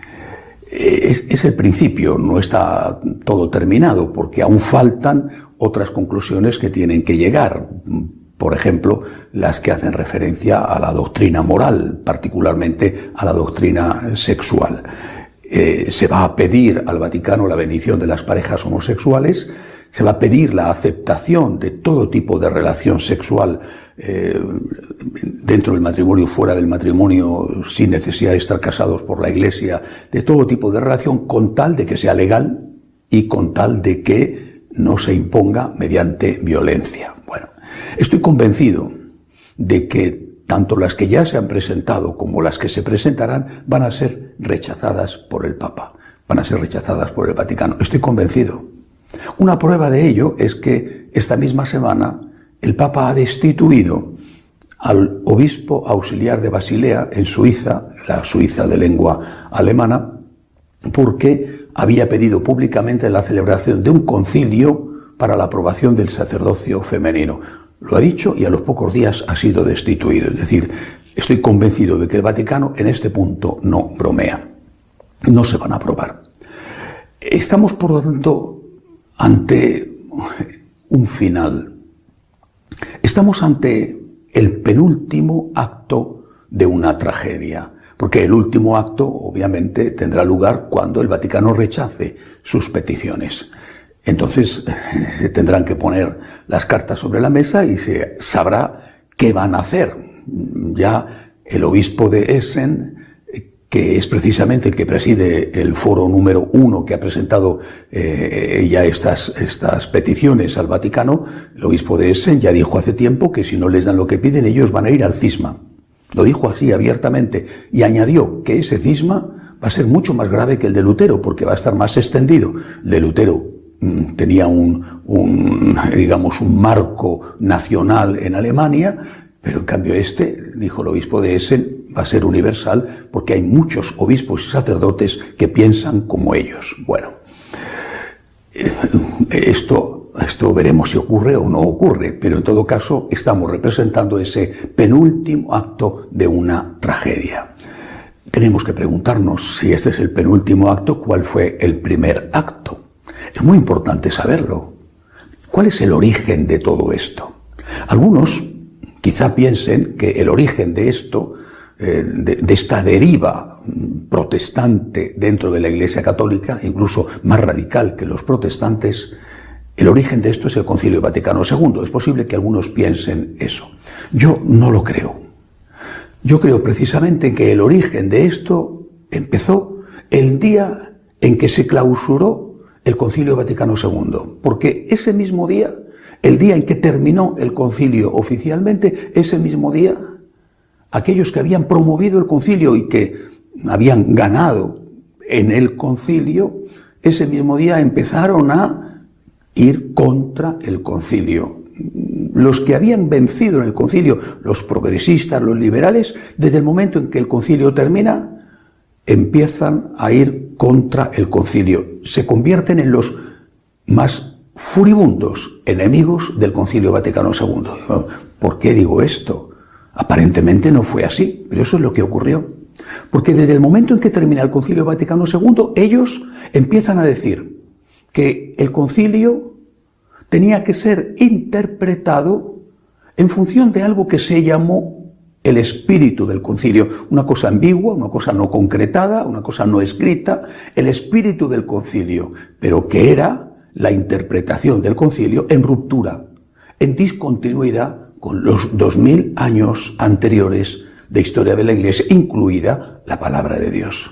Es, es el principio, no está todo terminado, porque aún faltan otras conclusiones que tienen que llegar. Por ejemplo, las que hacen referencia a la doctrina moral, particularmente a la doctrina sexual. Eh, se va a pedir al Vaticano la bendición de las parejas homosexuales, se va a pedir la aceptación de todo tipo de relación sexual eh, dentro del matrimonio, fuera del matrimonio, sin necesidad de estar casados por la Iglesia, de todo tipo de relación, con tal de que sea legal y con tal de que no se imponga mediante violencia. Bueno, estoy convencido de que tanto las que ya se han presentado como las que se presentarán van a ser rechazadas por el Papa, van a ser rechazadas por el Vaticano. Estoy convencido. Una prueba de ello es que esta misma semana el Papa ha destituido al obispo auxiliar de Basilea en Suiza, la Suiza de lengua alemana, porque había pedido públicamente la celebración de un concilio para la aprobación del sacerdocio femenino. Lo ha dicho y a los pocos días ha sido destituido. Es decir, estoy convencido de que el Vaticano en este punto no bromea. No se van a aprobar. Estamos, por lo tanto, ante un final. Estamos ante el penúltimo acto de una tragedia, porque el último acto obviamente tendrá lugar cuando el Vaticano rechace sus peticiones. Entonces se tendrán que poner las cartas sobre la mesa y se sabrá qué van a hacer. Ya el obispo de Essen, que es precisamente el que preside el foro número uno que ha presentado eh, ya estas, estas peticiones al Vaticano, el obispo de Essen ya dijo hace tiempo que si no les dan lo que piden, ellos van a ir al cisma. Lo dijo así abiertamente y añadió que ese cisma va a ser mucho más grave que el de Lutero, porque va a estar más extendido. El de Lutero mmm, tenía un, un, digamos, un marco nacional en Alemania, pero en cambio este, dijo el obispo de Essen, va a ser universal porque hay muchos obispos y sacerdotes que piensan como ellos. Bueno, esto, esto veremos si ocurre o no ocurre, pero en todo caso estamos representando ese penúltimo acto de una tragedia. Tenemos que preguntarnos si este es el penúltimo acto, ¿cuál fue el primer acto? Es muy importante saberlo. ¿Cuál es el origen de todo esto? Algunos quizá piensen que el origen de esto, eh, de, de esta deriva protestante dentro de la Iglesia Católica, incluso más radical que los protestantes, el origen de esto es el Concilio Vaticano segundo. Es posible que algunos piensen eso. Yo no lo creo. Yo creo precisamente que el origen de esto empezó el día en que se clausuró el Concilio Vaticano segundo, porque ese mismo día, el día en que terminó el concilio oficialmente, ese mismo día, aquellos que habían promovido el concilio y que habían ganado en el concilio, ese mismo día empezaron a ir contra el concilio. Los que habían vencido en el concilio, los progresistas, los liberales, desde el momento en que el concilio termina, empiezan a ir contra el concilio. Se convierten en los más furibundos enemigos del Concilio Vaticano segundo. ¿Por qué digo esto? Aparentemente no fue así, pero eso es lo que ocurrió. Porque desde el momento en que termina el Concilio Vaticano segundo, ellos empiezan a decir que el concilio tenía que ser interpretado en función de algo que se llamó el espíritu del concilio, una cosa ambigua, una cosa no concretada, una cosa no escrita, el espíritu del concilio, pero que era la interpretación del concilio en ruptura, en discontinuidad con los dos mil años anteriores de historia de la Iglesia, incluida la palabra de Dios.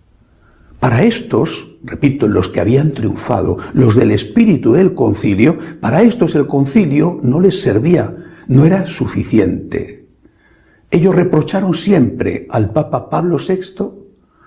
Para estos, repito, los que habían triunfado, los del espíritu del concilio, para estos el concilio no les servía, no era suficiente. Ellos reprocharon siempre al Papa Pablo sexto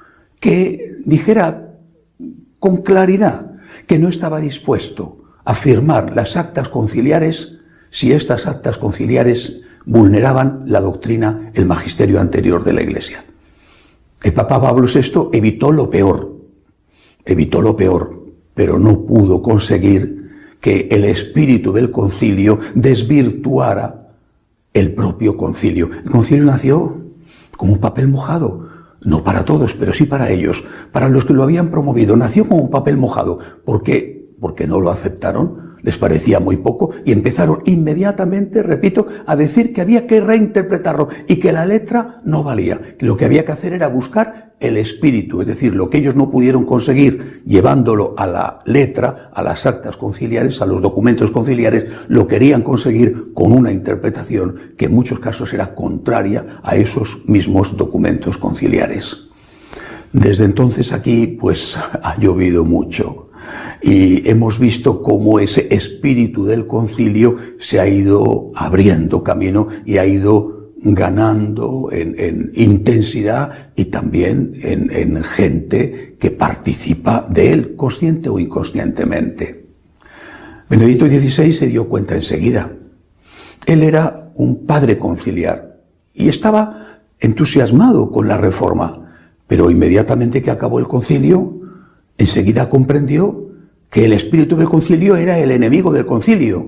que dijera con claridad que no estaba dispuesto a firmar las actas conciliares si estas actas conciliares vulneraban la doctrina, el magisterio anterior de la Iglesia. El Papa Pablo sexto evitó lo peor, evitó lo peor, pero no pudo conseguir que el espíritu del concilio desvirtuara el propio concilio. El concilio nació como un papel mojado, no para todos, pero sí para ellos, para los que lo habían promovido. Nació como un papel mojado. ¿Por qué? Porque no lo aceptaron, les parecía muy poco y empezaron inmediatamente, repito, a decir que había que reinterpretarlo y que la letra no valía, que lo que había que hacer era buscar el espíritu, es decir, lo que ellos no pudieron conseguir llevándolo a la letra, a las actas conciliares, a los documentos conciliares, lo querían conseguir con una interpretación que en muchos casos era contraria a esos mismos documentos conciliares. Desde entonces aquí pues ha llovido mucho y hemos visto cómo ese espíritu del concilio se ha ido abriendo camino y ha ido ganando en, en intensidad y también en, en gente que participa de él, consciente o inconscientemente. Benedicto dieciséis se dio cuenta enseguida. Él era un padre conciliar y estaba entusiasmado con la reforma. Pero inmediatamente que acabó el concilio, enseguida comprendió que el espíritu del concilio era el enemigo del concilio.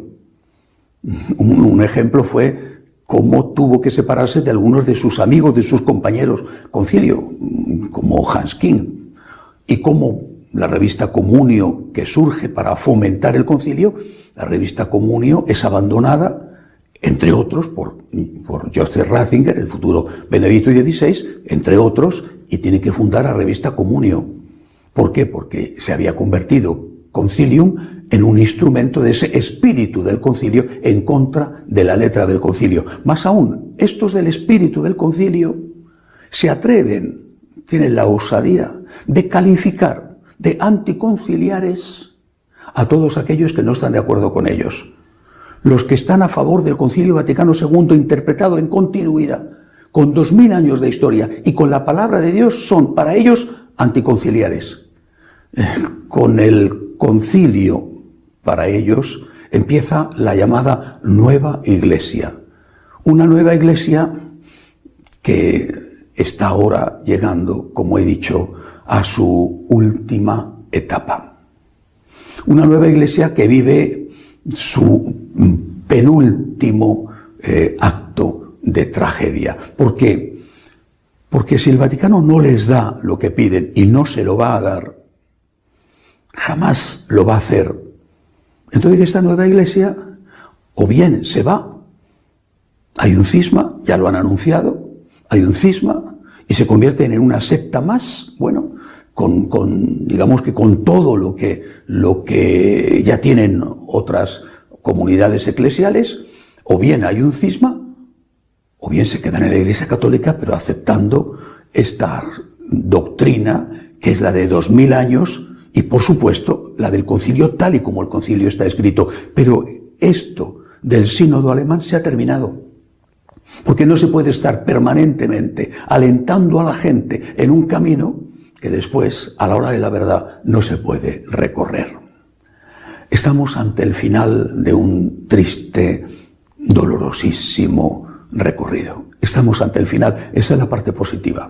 Un, un ejemplo fue cómo tuvo que separarse de algunos de sus amigos, de sus compañeros concilio, como Hans King, y cómo la revista Comunio, que surge para fomentar el concilio, la revista Comunio es abandonada, entre otros, por, por Joseph Ratzinger, el futuro Benedicto dieciséis, entre otros, y tiene que fundar la revista Comunio. ¿Por qué? Porque se había convertido Concilium en un instrumento de ese espíritu del concilio en contra de la letra del concilio. Más aún, estos del espíritu del concilio se atreven, tienen la osadía de calificar de anticonciliares a todos aquellos que no están de acuerdo con ellos. Los que están a favor del Concilio Vaticano segundo interpretado en continuidad, con dos mil años de historia y con la palabra de Dios, son para ellos anticonciliares. Eh, con el concilio, para ellos, empieza la llamada nueva iglesia. Una nueva iglesia que está ahora llegando, como he dicho, a su última etapa. Una nueva iglesia que vive su penúltimo eh, acto de tragedia. ¿Por qué? Porque si el Vaticano no les da lo que piden y no se lo va a dar, jamás lo va a hacer. Entonces esta nueva iglesia o bien se va, hay un cisma, ya lo han anunciado, hay un cisma y se convierten en una secta más, bueno, con, con digamos que con todo lo que, lo que ya tienen otras comunidades eclesiales, o bien hay un cisma, o bien se quedan en la Iglesia Católica, pero aceptando esta doctrina que es la de dos mil años y, por supuesto, la del concilio tal y como el concilio está escrito. Pero esto del sínodo alemán se ha terminado, porque no se puede estar permanentemente alentando a la gente en un camino que después, a la hora de la verdad, no se puede recorrer. Estamos ante el final de un triste, dolorosísimo recorrido. Estamos ante el final, esa es la parte positiva.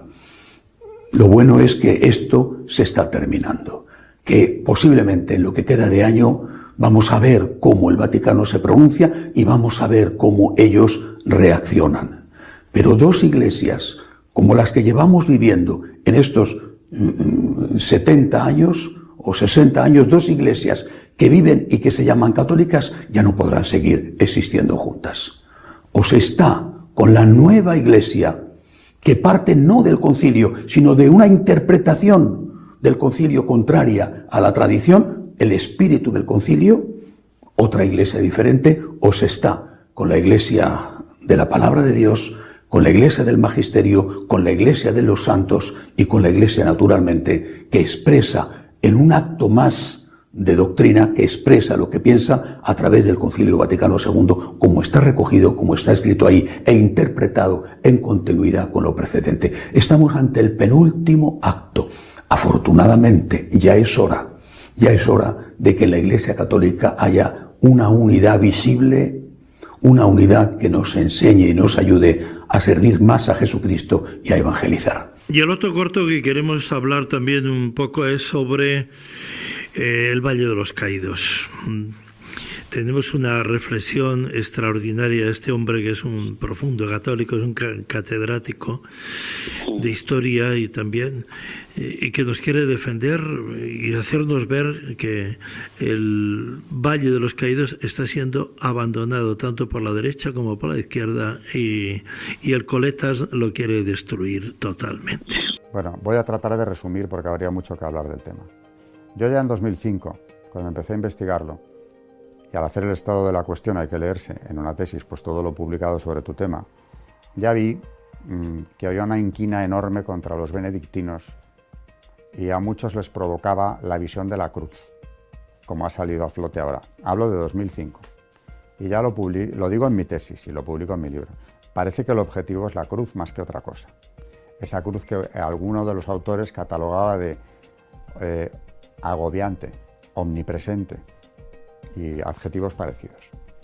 Lo bueno es que esto se está terminando, que posiblemente en lo que queda de año vamos a ver cómo el Vaticano se pronuncia y vamos a ver cómo ellos reaccionan. Pero dos iglesias como las que llevamos viviendo en estos mm, setenta años o sesenta años, dos iglesias que viven y que se llaman católicas, ya no podrán seguir existiendo juntas. O se está con la nueva iglesia que parte no del concilio, sino de una interpretación del concilio contraria a la tradición, el espíritu del concilio, otra iglesia diferente, o se está con la iglesia de la palabra de Dios, con la iglesia del magisterio, con la iglesia de los santos y con la iglesia naturalmente que expresa en un acto más de doctrina, que expresa lo que piensa a través del Concilio Vaticano segundo, como está recogido, como está escrito ahí e interpretado en continuidad con lo precedente. Estamos ante el penúltimo acto. Afortunadamente ya es hora, ya es hora de que en la Iglesia Católica haya una unidad visible, una unidad que nos enseñe y nos ayude a servir más a Jesucristo y a evangelizar. Y el otro corto que queremos hablar también un poco es sobre eh, el Valle de los Caídos. Tenemos una reflexión extraordinaria de este hombre que es un profundo católico, es un catedrático de historia y también y que nos quiere defender y hacernos ver que el Valle de los Caídos está siendo abandonado tanto por la derecha como por la izquierda y, y el Coletas lo quiere destruir totalmente. Bueno, voy a tratar de resumir porque habría mucho que hablar del tema. Yo ya en dos mil cinco, cuando empecé a investigarlo, y al hacer el estado de la cuestión hay que leerse en una tesis pues todo lo publicado sobre tu tema, ya vi mmm, que había una inquina enorme contra los benedictinos y a muchos les provocaba la visión de la cruz, como ha salido a flote ahora. Hablo de dos mil cinco y ya lo, lo digo en mi tesis y lo publico en mi libro. Parece que el objetivo es la cruz más que otra cosa. Esa cruz que alguno de los autores catalogaba de eh, agobiante, omnipresente, y adjetivos parecidos.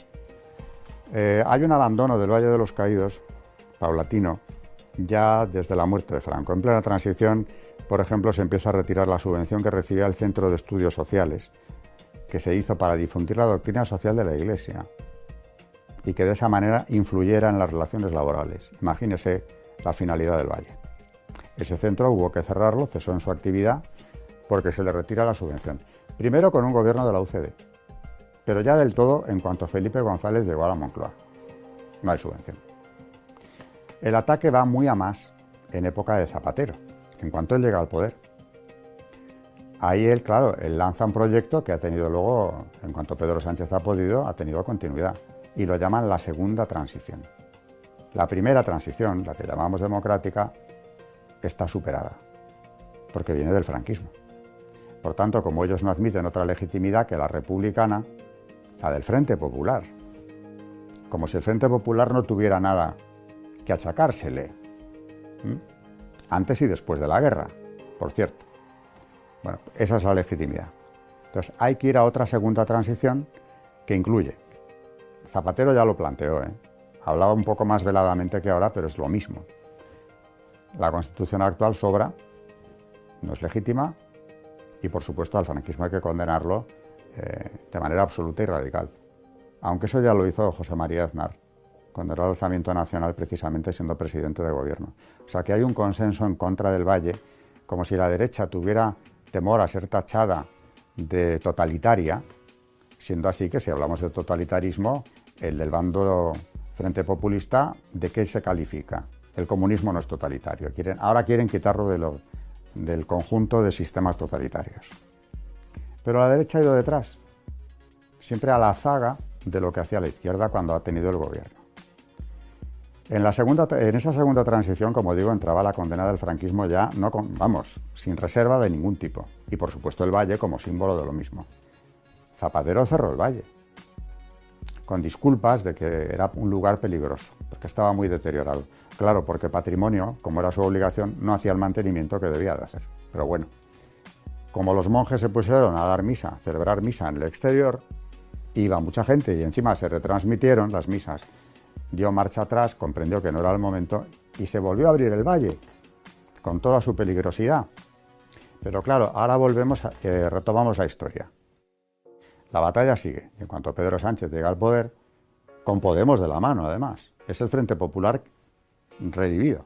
Eh, hay un abandono del Valle de los Caídos, paulatino, ya desde la muerte de Franco. En plena transición, por ejemplo, se empieza a retirar la subvención que recibía el Centro de Estudios Sociales, que se hizo para difundir la doctrina social de la Iglesia y que de esa manera influyera en las relaciones laborales. Imagínese la finalidad del Valle. Ese centro hubo que cerrarlo, cesó en su actividad, porque se le retira la subvención. Primero con un gobierno de la U C D, pero ya del todo en cuanto Felipe González llegó a la Moncloa. No hay subvención. El ataque va muy a más en época de Zapatero, en cuanto él llega al poder. Ahí él, claro, él lanza un proyecto que ha tenido luego, en cuanto Pedro Sánchez ha podido, ha tenido continuidad. Y lo llaman la segunda transición. La primera transición, la que llamamos democrática, está superada, porque viene del franquismo. Por tanto, como ellos no admiten otra legitimidad que la republicana, la del Frente Popular, como si el Frente Popular no tuviera nada que achacársele, ¿Mm? antes y después de la guerra, por cierto. Bueno, esa es la legitimidad. Entonces, hay que ir a otra segunda transición que incluye. Zapatero ya lo planteó, ¿eh? Hablaba un poco más veladamente que ahora, pero es lo mismo. La Constitución actual sobra, no es legítima, y por supuesto al franquismo hay que condenarlo eh, de manera absoluta y radical. Aunque eso ya lo hizo José María Aznar, condenó el alzamiento nacional precisamente siendo presidente de gobierno. O sea que hay un consenso en contra del Valle, como si la derecha tuviera temor a ser tachada de totalitaria, siendo así que si hablamos de totalitarismo, el del bando Frente Populista, ¿de qué se califica? El comunismo no es totalitario. Quieren, ahora quieren quitarlo de lo, del conjunto de sistemas totalitarios. Pero la derecha ha ido detrás, siempre a la zaga de lo que hacía la izquierda cuando ha tenido el gobierno. En, la segunda, en esa segunda transición, como digo, entraba la condena del franquismo ya, no con, vamos, sin reserva de ningún tipo. Y por supuesto el Valle como símbolo de lo mismo. Zapatero cerró el Valle, con disculpas de que era un lugar peligroso, porque estaba muy deteriorado. Claro, porque patrimonio, como era su obligación, no hacía el mantenimiento que debía de hacer. Pero bueno, como los monjes se pusieron a dar misa, a celebrar misa en el exterior, iba mucha gente y encima se retransmitieron las misas. Dio marcha atrás, comprendió que no era el momento y se volvió a abrir el valle, con toda su peligrosidad. Pero claro, ahora volvemos, a, eh, retomamos la historia. La batalla sigue. En cuanto Pedro Sánchez llega al poder, con Podemos de la mano, además. Es el Frente Popular redivido.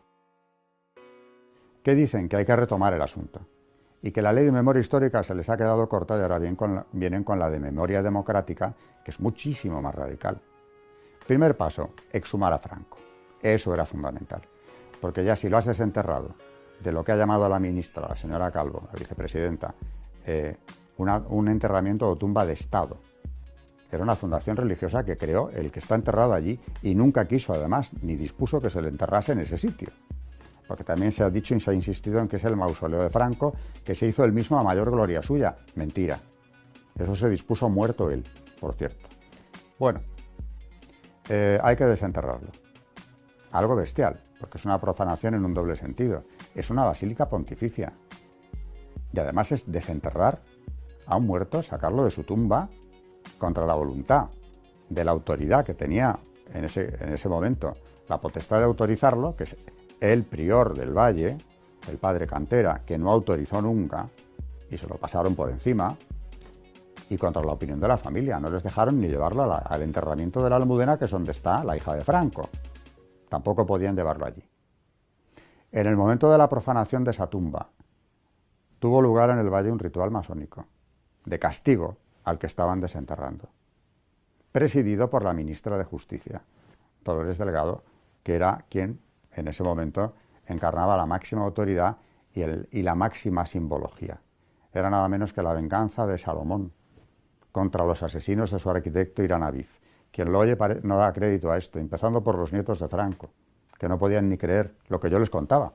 ¿Qué dicen? Que hay que retomar el asunto. Y que la ley de memoria histórica se les ha quedado corta y ahora bien con la, vienen con la de memoria democrática, que es muchísimo más radical. Primer paso, exhumar a Franco. Eso era fundamental. Porque ya si lo has desenterrado de lo que ha llamado a la ministra, la señora Calvo, la vicepresidenta, eh, una, un enterramiento o tumba de Estado. Era una fundación religiosa que creó el que está enterrado allí y nunca quiso, además, ni dispuso que se le enterrase en ese sitio. Porque también se ha dicho y se ha insistido en que es el mausoleo de Franco, que se hizo él mismo a mayor gloria suya. Mentira. Eso se dispuso muerto él, por cierto. Bueno, eh, hay que desenterrarlo. Algo bestial, porque es una profanación en un doble sentido. Es una basílica pontificia. Y además es desenterrar a un muerto, sacarlo de su tumba, contra la voluntad de la autoridad que tenía en ese, en ese momento la potestad de autorizarlo, que es el prior del Valle, el padre Cantera, que no autorizó nunca, y se lo pasaron por encima, y contra la opinión de la familia. No les dejaron ni llevarlo a la, al enterramiento de la Almudena, que es donde está la hija de Franco. Tampoco podían llevarlo allí. En el momento de la profanación de esa tumba, tuvo lugar en el Valle un ritual masónico, de castigo al que estaban desenterrando, presidido por la ministra de Justicia, Dolores Delgado, que era quien en ese momento encarnaba la máxima autoridad y, el, y la máxima simbología. Era nada menos que la venganza de Salomón contra los asesinos de su arquitecto Irán Abif. Quien lo oye no da crédito a esto, empezando por los nietos de Franco, que no podían ni creer lo que yo les contaba.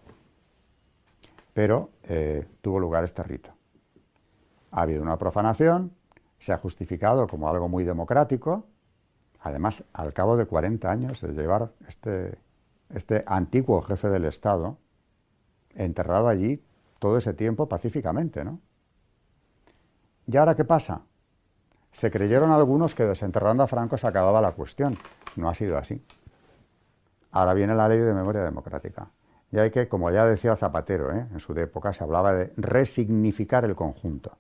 Pero eh, tuvo lugar este rito. Ha habido una profanación, se ha justificado como algo muy democrático, además al cabo de cuarenta años de llevar este, este antiguo jefe del Estado enterrado allí todo ese tiempo pacíficamente, ¿no? ¿Y ahora qué pasa? Se creyeron algunos que desenterrando a Franco se acababa la cuestión. No ha sido así. Ahora viene la ley de memoria democrática. Y hay que, como ya decía Zapatero, ¿eh? en su época se hablaba de resignificar el conjunto.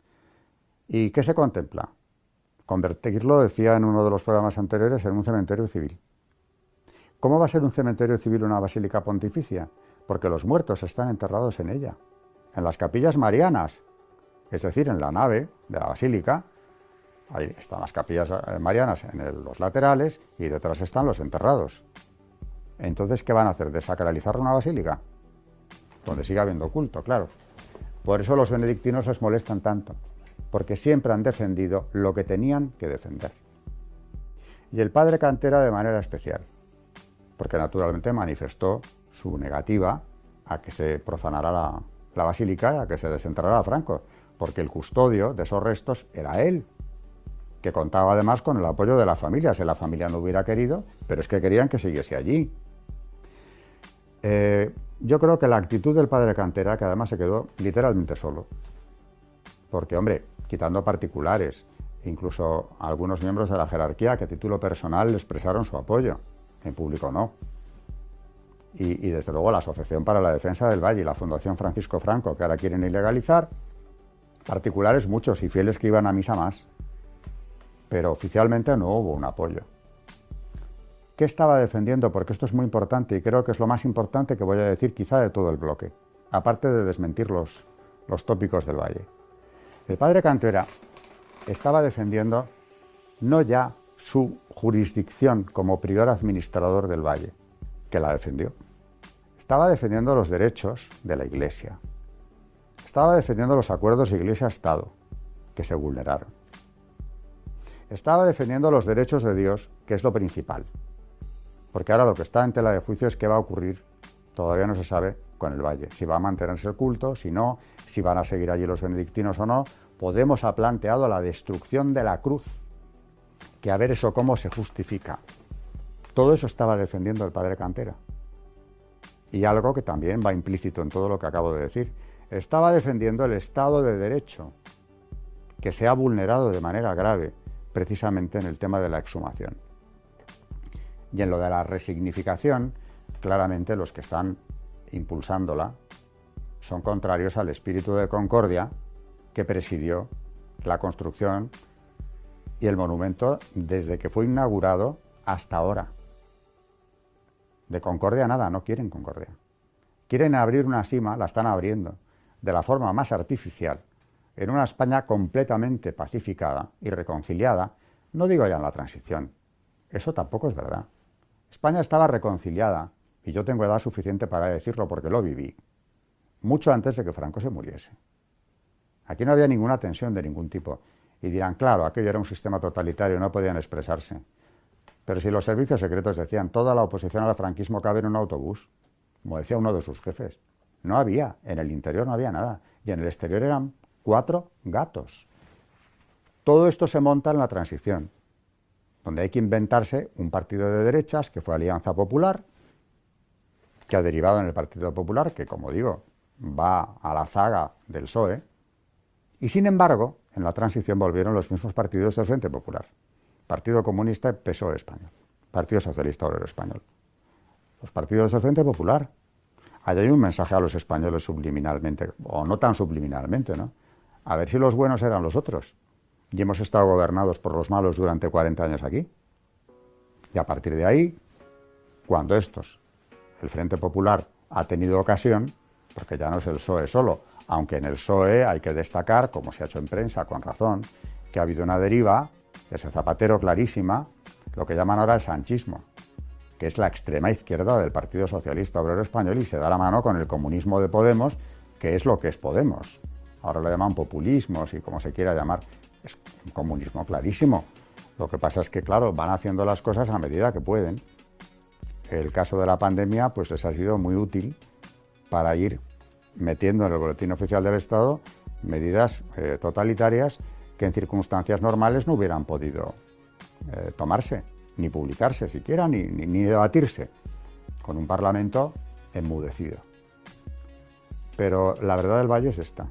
¿Y qué se contempla? Convertirlo, decía en uno de los programas anteriores, en un cementerio civil. ¿Cómo va a ser un cementerio civil una basílica pontificia? Porque los muertos están enterrados en ella, en las capillas marianas, es decir, en la nave de la basílica. Ahí están las capillas marianas en el, los laterales y detrás están los enterrados. Entonces, ¿qué van a hacer? ¿Desacralizar una basílica? Donde siga habiendo culto, claro. Por eso los benedictinos les molestan tanto, porque siempre han defendido lo que tenían que defender. Y el padre Cantera de manera especial, porque naturalmente manifestó su negativa a que se profanara la, la basílica y a que se desenterrara a Franco, porque el custodio de esos restos era él, que contaba además con el apoyo de la familia, si la familia no hubiera querido, pero es que querían que siguiese allí. Eh, yo creo que la actitud del padre Cantera, que además se quedó literalmente solo, porque, hombre, quitando particulares, incluso algunos miembros de la jerarquía que a título personal le expresaron su apoyo, en público no. Y, y desde luego la Asociación para la Defensa del Valle y la Fundación Francisco Franco, que ahora quieren ilegalizar, particulares muchos y fieles que iban a misa más, pero oficialmente no hubo un apoyo. ¿Qué estaba defendiendo? Porque esto es muy importante y creo que es lo más importante que voy a decir quizá de todo el bloque, aparte de desmentir los, los tópicos del Valle. El padre Cantera estaba defendiendo no ya su jurisdicción como prior administrador del Valle, que la defendió. Estaba defendiendo los derechos de la Iglesia. Estaba defendiendo los acuerdos Iglesia-Estado, que se vulneraron. Estaba defendiendo los derechos de Dios, que es lo principal. Porque ahora lo que está en tela de juicio es qué va a ocurrir, todavía no se sabe, con el Valle. Si va a mantenerse el culto, si no, si van a seguir allí los benedictinos o no. Podemos ha planteado la destrucción de la cruz, que a ver eso cómo se justifica. Todo eso estaba defendiendo el padre Cantera. Y algo que también va implícito en todo lo que acabo de decir, estaba defendiendo el Estado de Derecho, que se ha vulnerado de manera grave precisamente en el tema de la exhumación. Y en lo de la resignificación, claramente los que están impulsándola son contrarios al espíritu de concordia que presidió la construcción y el monumento desde que fue inaugurado hasta ahora. De concordia nada, no quieren concordia. Quieren abrir una sima, la están abriendo, de la forma más artificial, en una España completamente pacificada y reconciliada, no digo ya en la transición, eso tampoco es verdad. España estaba reconciliada, y yo tengo edad suficiente para decirlo porque lo viví, mucho antes de que Franco se muriese. Aquí no había ninguna tensión de ningún tipo, y dirán, claro, aquello era un sistema totalitario, no podían expresarse. Pero si los servicios secretos decían, toda la oposición al franquismo cabe en un autobús, como decía uno de sus jefes, no había, en el interior no había nada, y en el exterior eran cuatro gatos. Todo esto se monta en la transición, donde hay que inventarse un partido de derechas, que fue Alianza Popular, que ha derivado en el Partido Popular, que, como digo, va a la zaga del P S O E, y sin embargo, en la transición volvieron los mismos partidos del Frente Popular, Partido Comunista y P S O E Español, Partido Socialista Obrero Español. Los partidos del Frente Popular. Ahí hay un mensaje a los españoles subliminalmente, o no tan subliminalmente, ¿no? A ver si los buenos eran los otros. Y hemos estado gobernados por los malos durante cuarenta años aquí. Y a partir de ahí, cuando estos, el Frente Popular, ha tenido ocasión, porque ya no es el P S O E solo, aunque en el P S O E hay que destacar, como se ha hecho en prensa con razón, que ha habido una deriva, ese Zapatero clarísima, lo que llaman ahora el sanchismo, que es la extrema izquierda del Partido Socialista Obrero Español y se da la mano con el comunismo de Podemos, que es lo que es Podemos. Ahora lo llaman populismos y como se quiera llamar, es un comunismo clarísimo. Lo que pasa es que, claro, van haciendo las cosas a medida que pueden. El caso de la pandemia pues les ha sido muy útil para ir metiendo en el Boletín Oficial del Estado medidas eh, totalitarias que en circunstancias normales no hubieran podido eh, tomarse, ni publicarse siquiera, ni, ni, ni debatirse, con un Parlamento enmudecido. Pero la verdad del Valle es esta.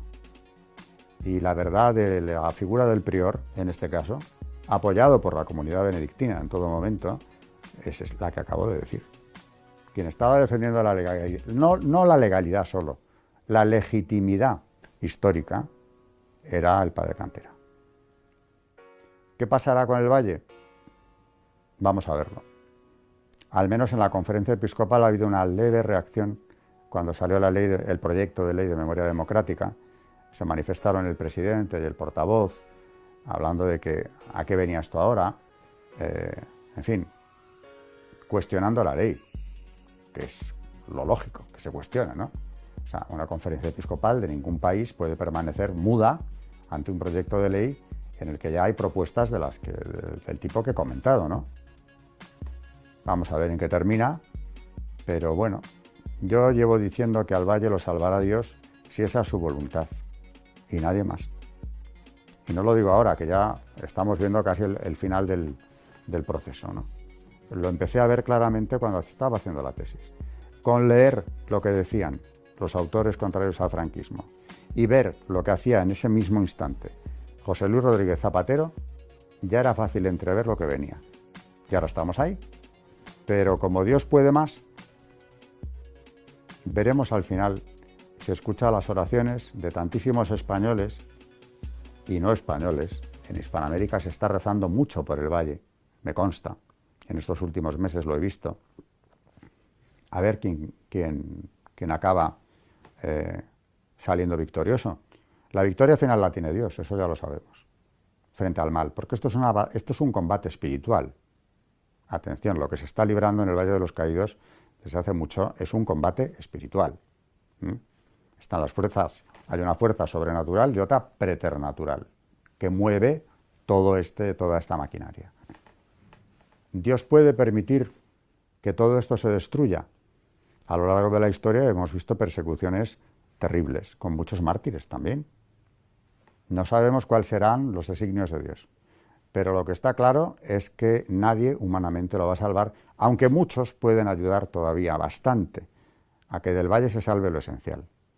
Y la verdad de la figura del prior, en este caso, apoyado por la comunidad benedictina en todo momento, es la que acabo de decir. Quien estaba defendiendo la legalidad, no, no la legalidad solo, la legitimidad histórica, era el padre Cantera. ¿Qué pasará con el Valle? Vamos a verlo. Al menos en la conferencia episcopal ha habido una leve reacción cuando salió la ley de, el proyecto de ley de memoria democrática. Se manifestaron el presidente y el portavoz hablando de que a qué venía esto ahora, eh, en fin, cuestionando la ley, que es lo lógico, que se cuestione, ¿no? O sea, una conferencia episcopal de ningún país puede permanecer muda ante un proyecto de ley en el que ya hay propuestas de las que, del tipo que he comentado, ¿no? Vamos a ver en qué termina, pero bueno, yo llevo diciendo que al Valle lo salvará Dios si esa es su voluntad, y nadie más. Y no lo digo ahora, que ya estamos viendo casi el, el final del, del proceso, ¿no? Lo empecé a ver claramente cuando estaba haciendo la tesis, con leer lo que decían los autores contrarios al franquismo y ver lo que hacía en ese mismo instante José Luis Rodríguez Zapatero, ya era fácil entrever lo que venía. Y ahora estamos ahí. Pero como Dios puede más, veremos al final si escucha las oraciones de tantísimos españoles y no españoles. En Hispanoamérica se está rezando mucho por el Valle, me consta. En estos últimos meses lo he visto. A ver quién, quién, quién acaba eh, saliendo victorioso. La victoria final la tiene Dios, eso ya lo sabemos, frente al mal, porque esto es, una, esto es un combate espiritual. Atención, lo que se está librando en el Valle de los Caídos desde hace mucho es un combate espiritual. ¿Mm? Están las fuerzas, hay una fuerza sobrenatural y otra preternatural, que mueve todo este, toda esta maquinaria. Dios puede permitir que todo esto se destruya. A lo largo de la historia hemos visto persecuciones terribles, con muchos mártires también. No sabemos cuáles serán los designios de Dios, pero lo que está claro es que nadie humanamente lo va a salvar, aunque muchos pueden ayudar todavía bastante a que del Valle se salve lo esencial.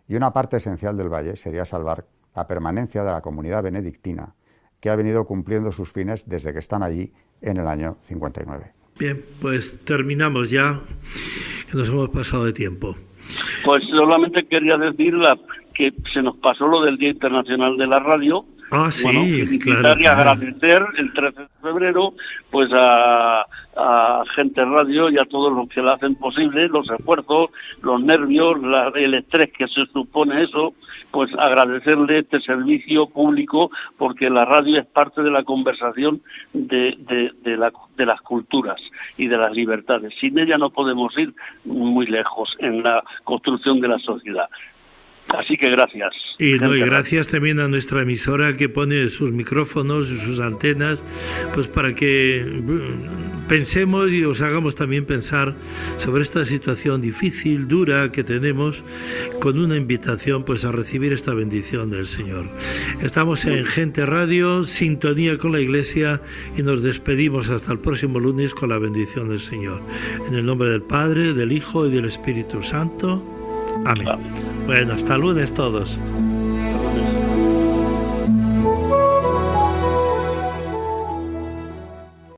Y una parte esencial del valle sería salvar la permanencia de la comunidad benedictina, que ha venido cumpliendo sus fines desde que están allí en el año cincuenta y nueve. Bien, pues terminamos ya, que nos hemos pasado de tiempo. Pues solamente quería decir la, que se nos pasó lo del Día Internacional de la Radio. Ah, sí, bueno, felicitar claro. y agradecer el trece de febrero pues a, a Gente Radio y a todos los que lo hacen posible, los esfuerzos, los nervios, la, el estrés que se supone eso, pues agradecerle este servicio público, porque la radio es parte de la conversación de, de, de, la, de las culturas y de las libertades. Sin ella no podemos ir muy lejos en la construcción de la sociedad. Así que gracias. Y, no, y gracias también a nuestra emisora, que pone sus micrófonos y sus antenas, pues para que pensemos y os hagamos también pensar sobre esta situación difícil, dura que tenemos, con una invitación pues a recibir esta bendición del Señor. Estamos en Gente Radio, sintonía con la Iglesia, y nos despedimos hasta el próximo lunes con la bendición del Señor. En el nombre del Padre, del Hijo y del Espíritu Santo. Amén. Bueno, hasta lunes todos. Hasta lunes.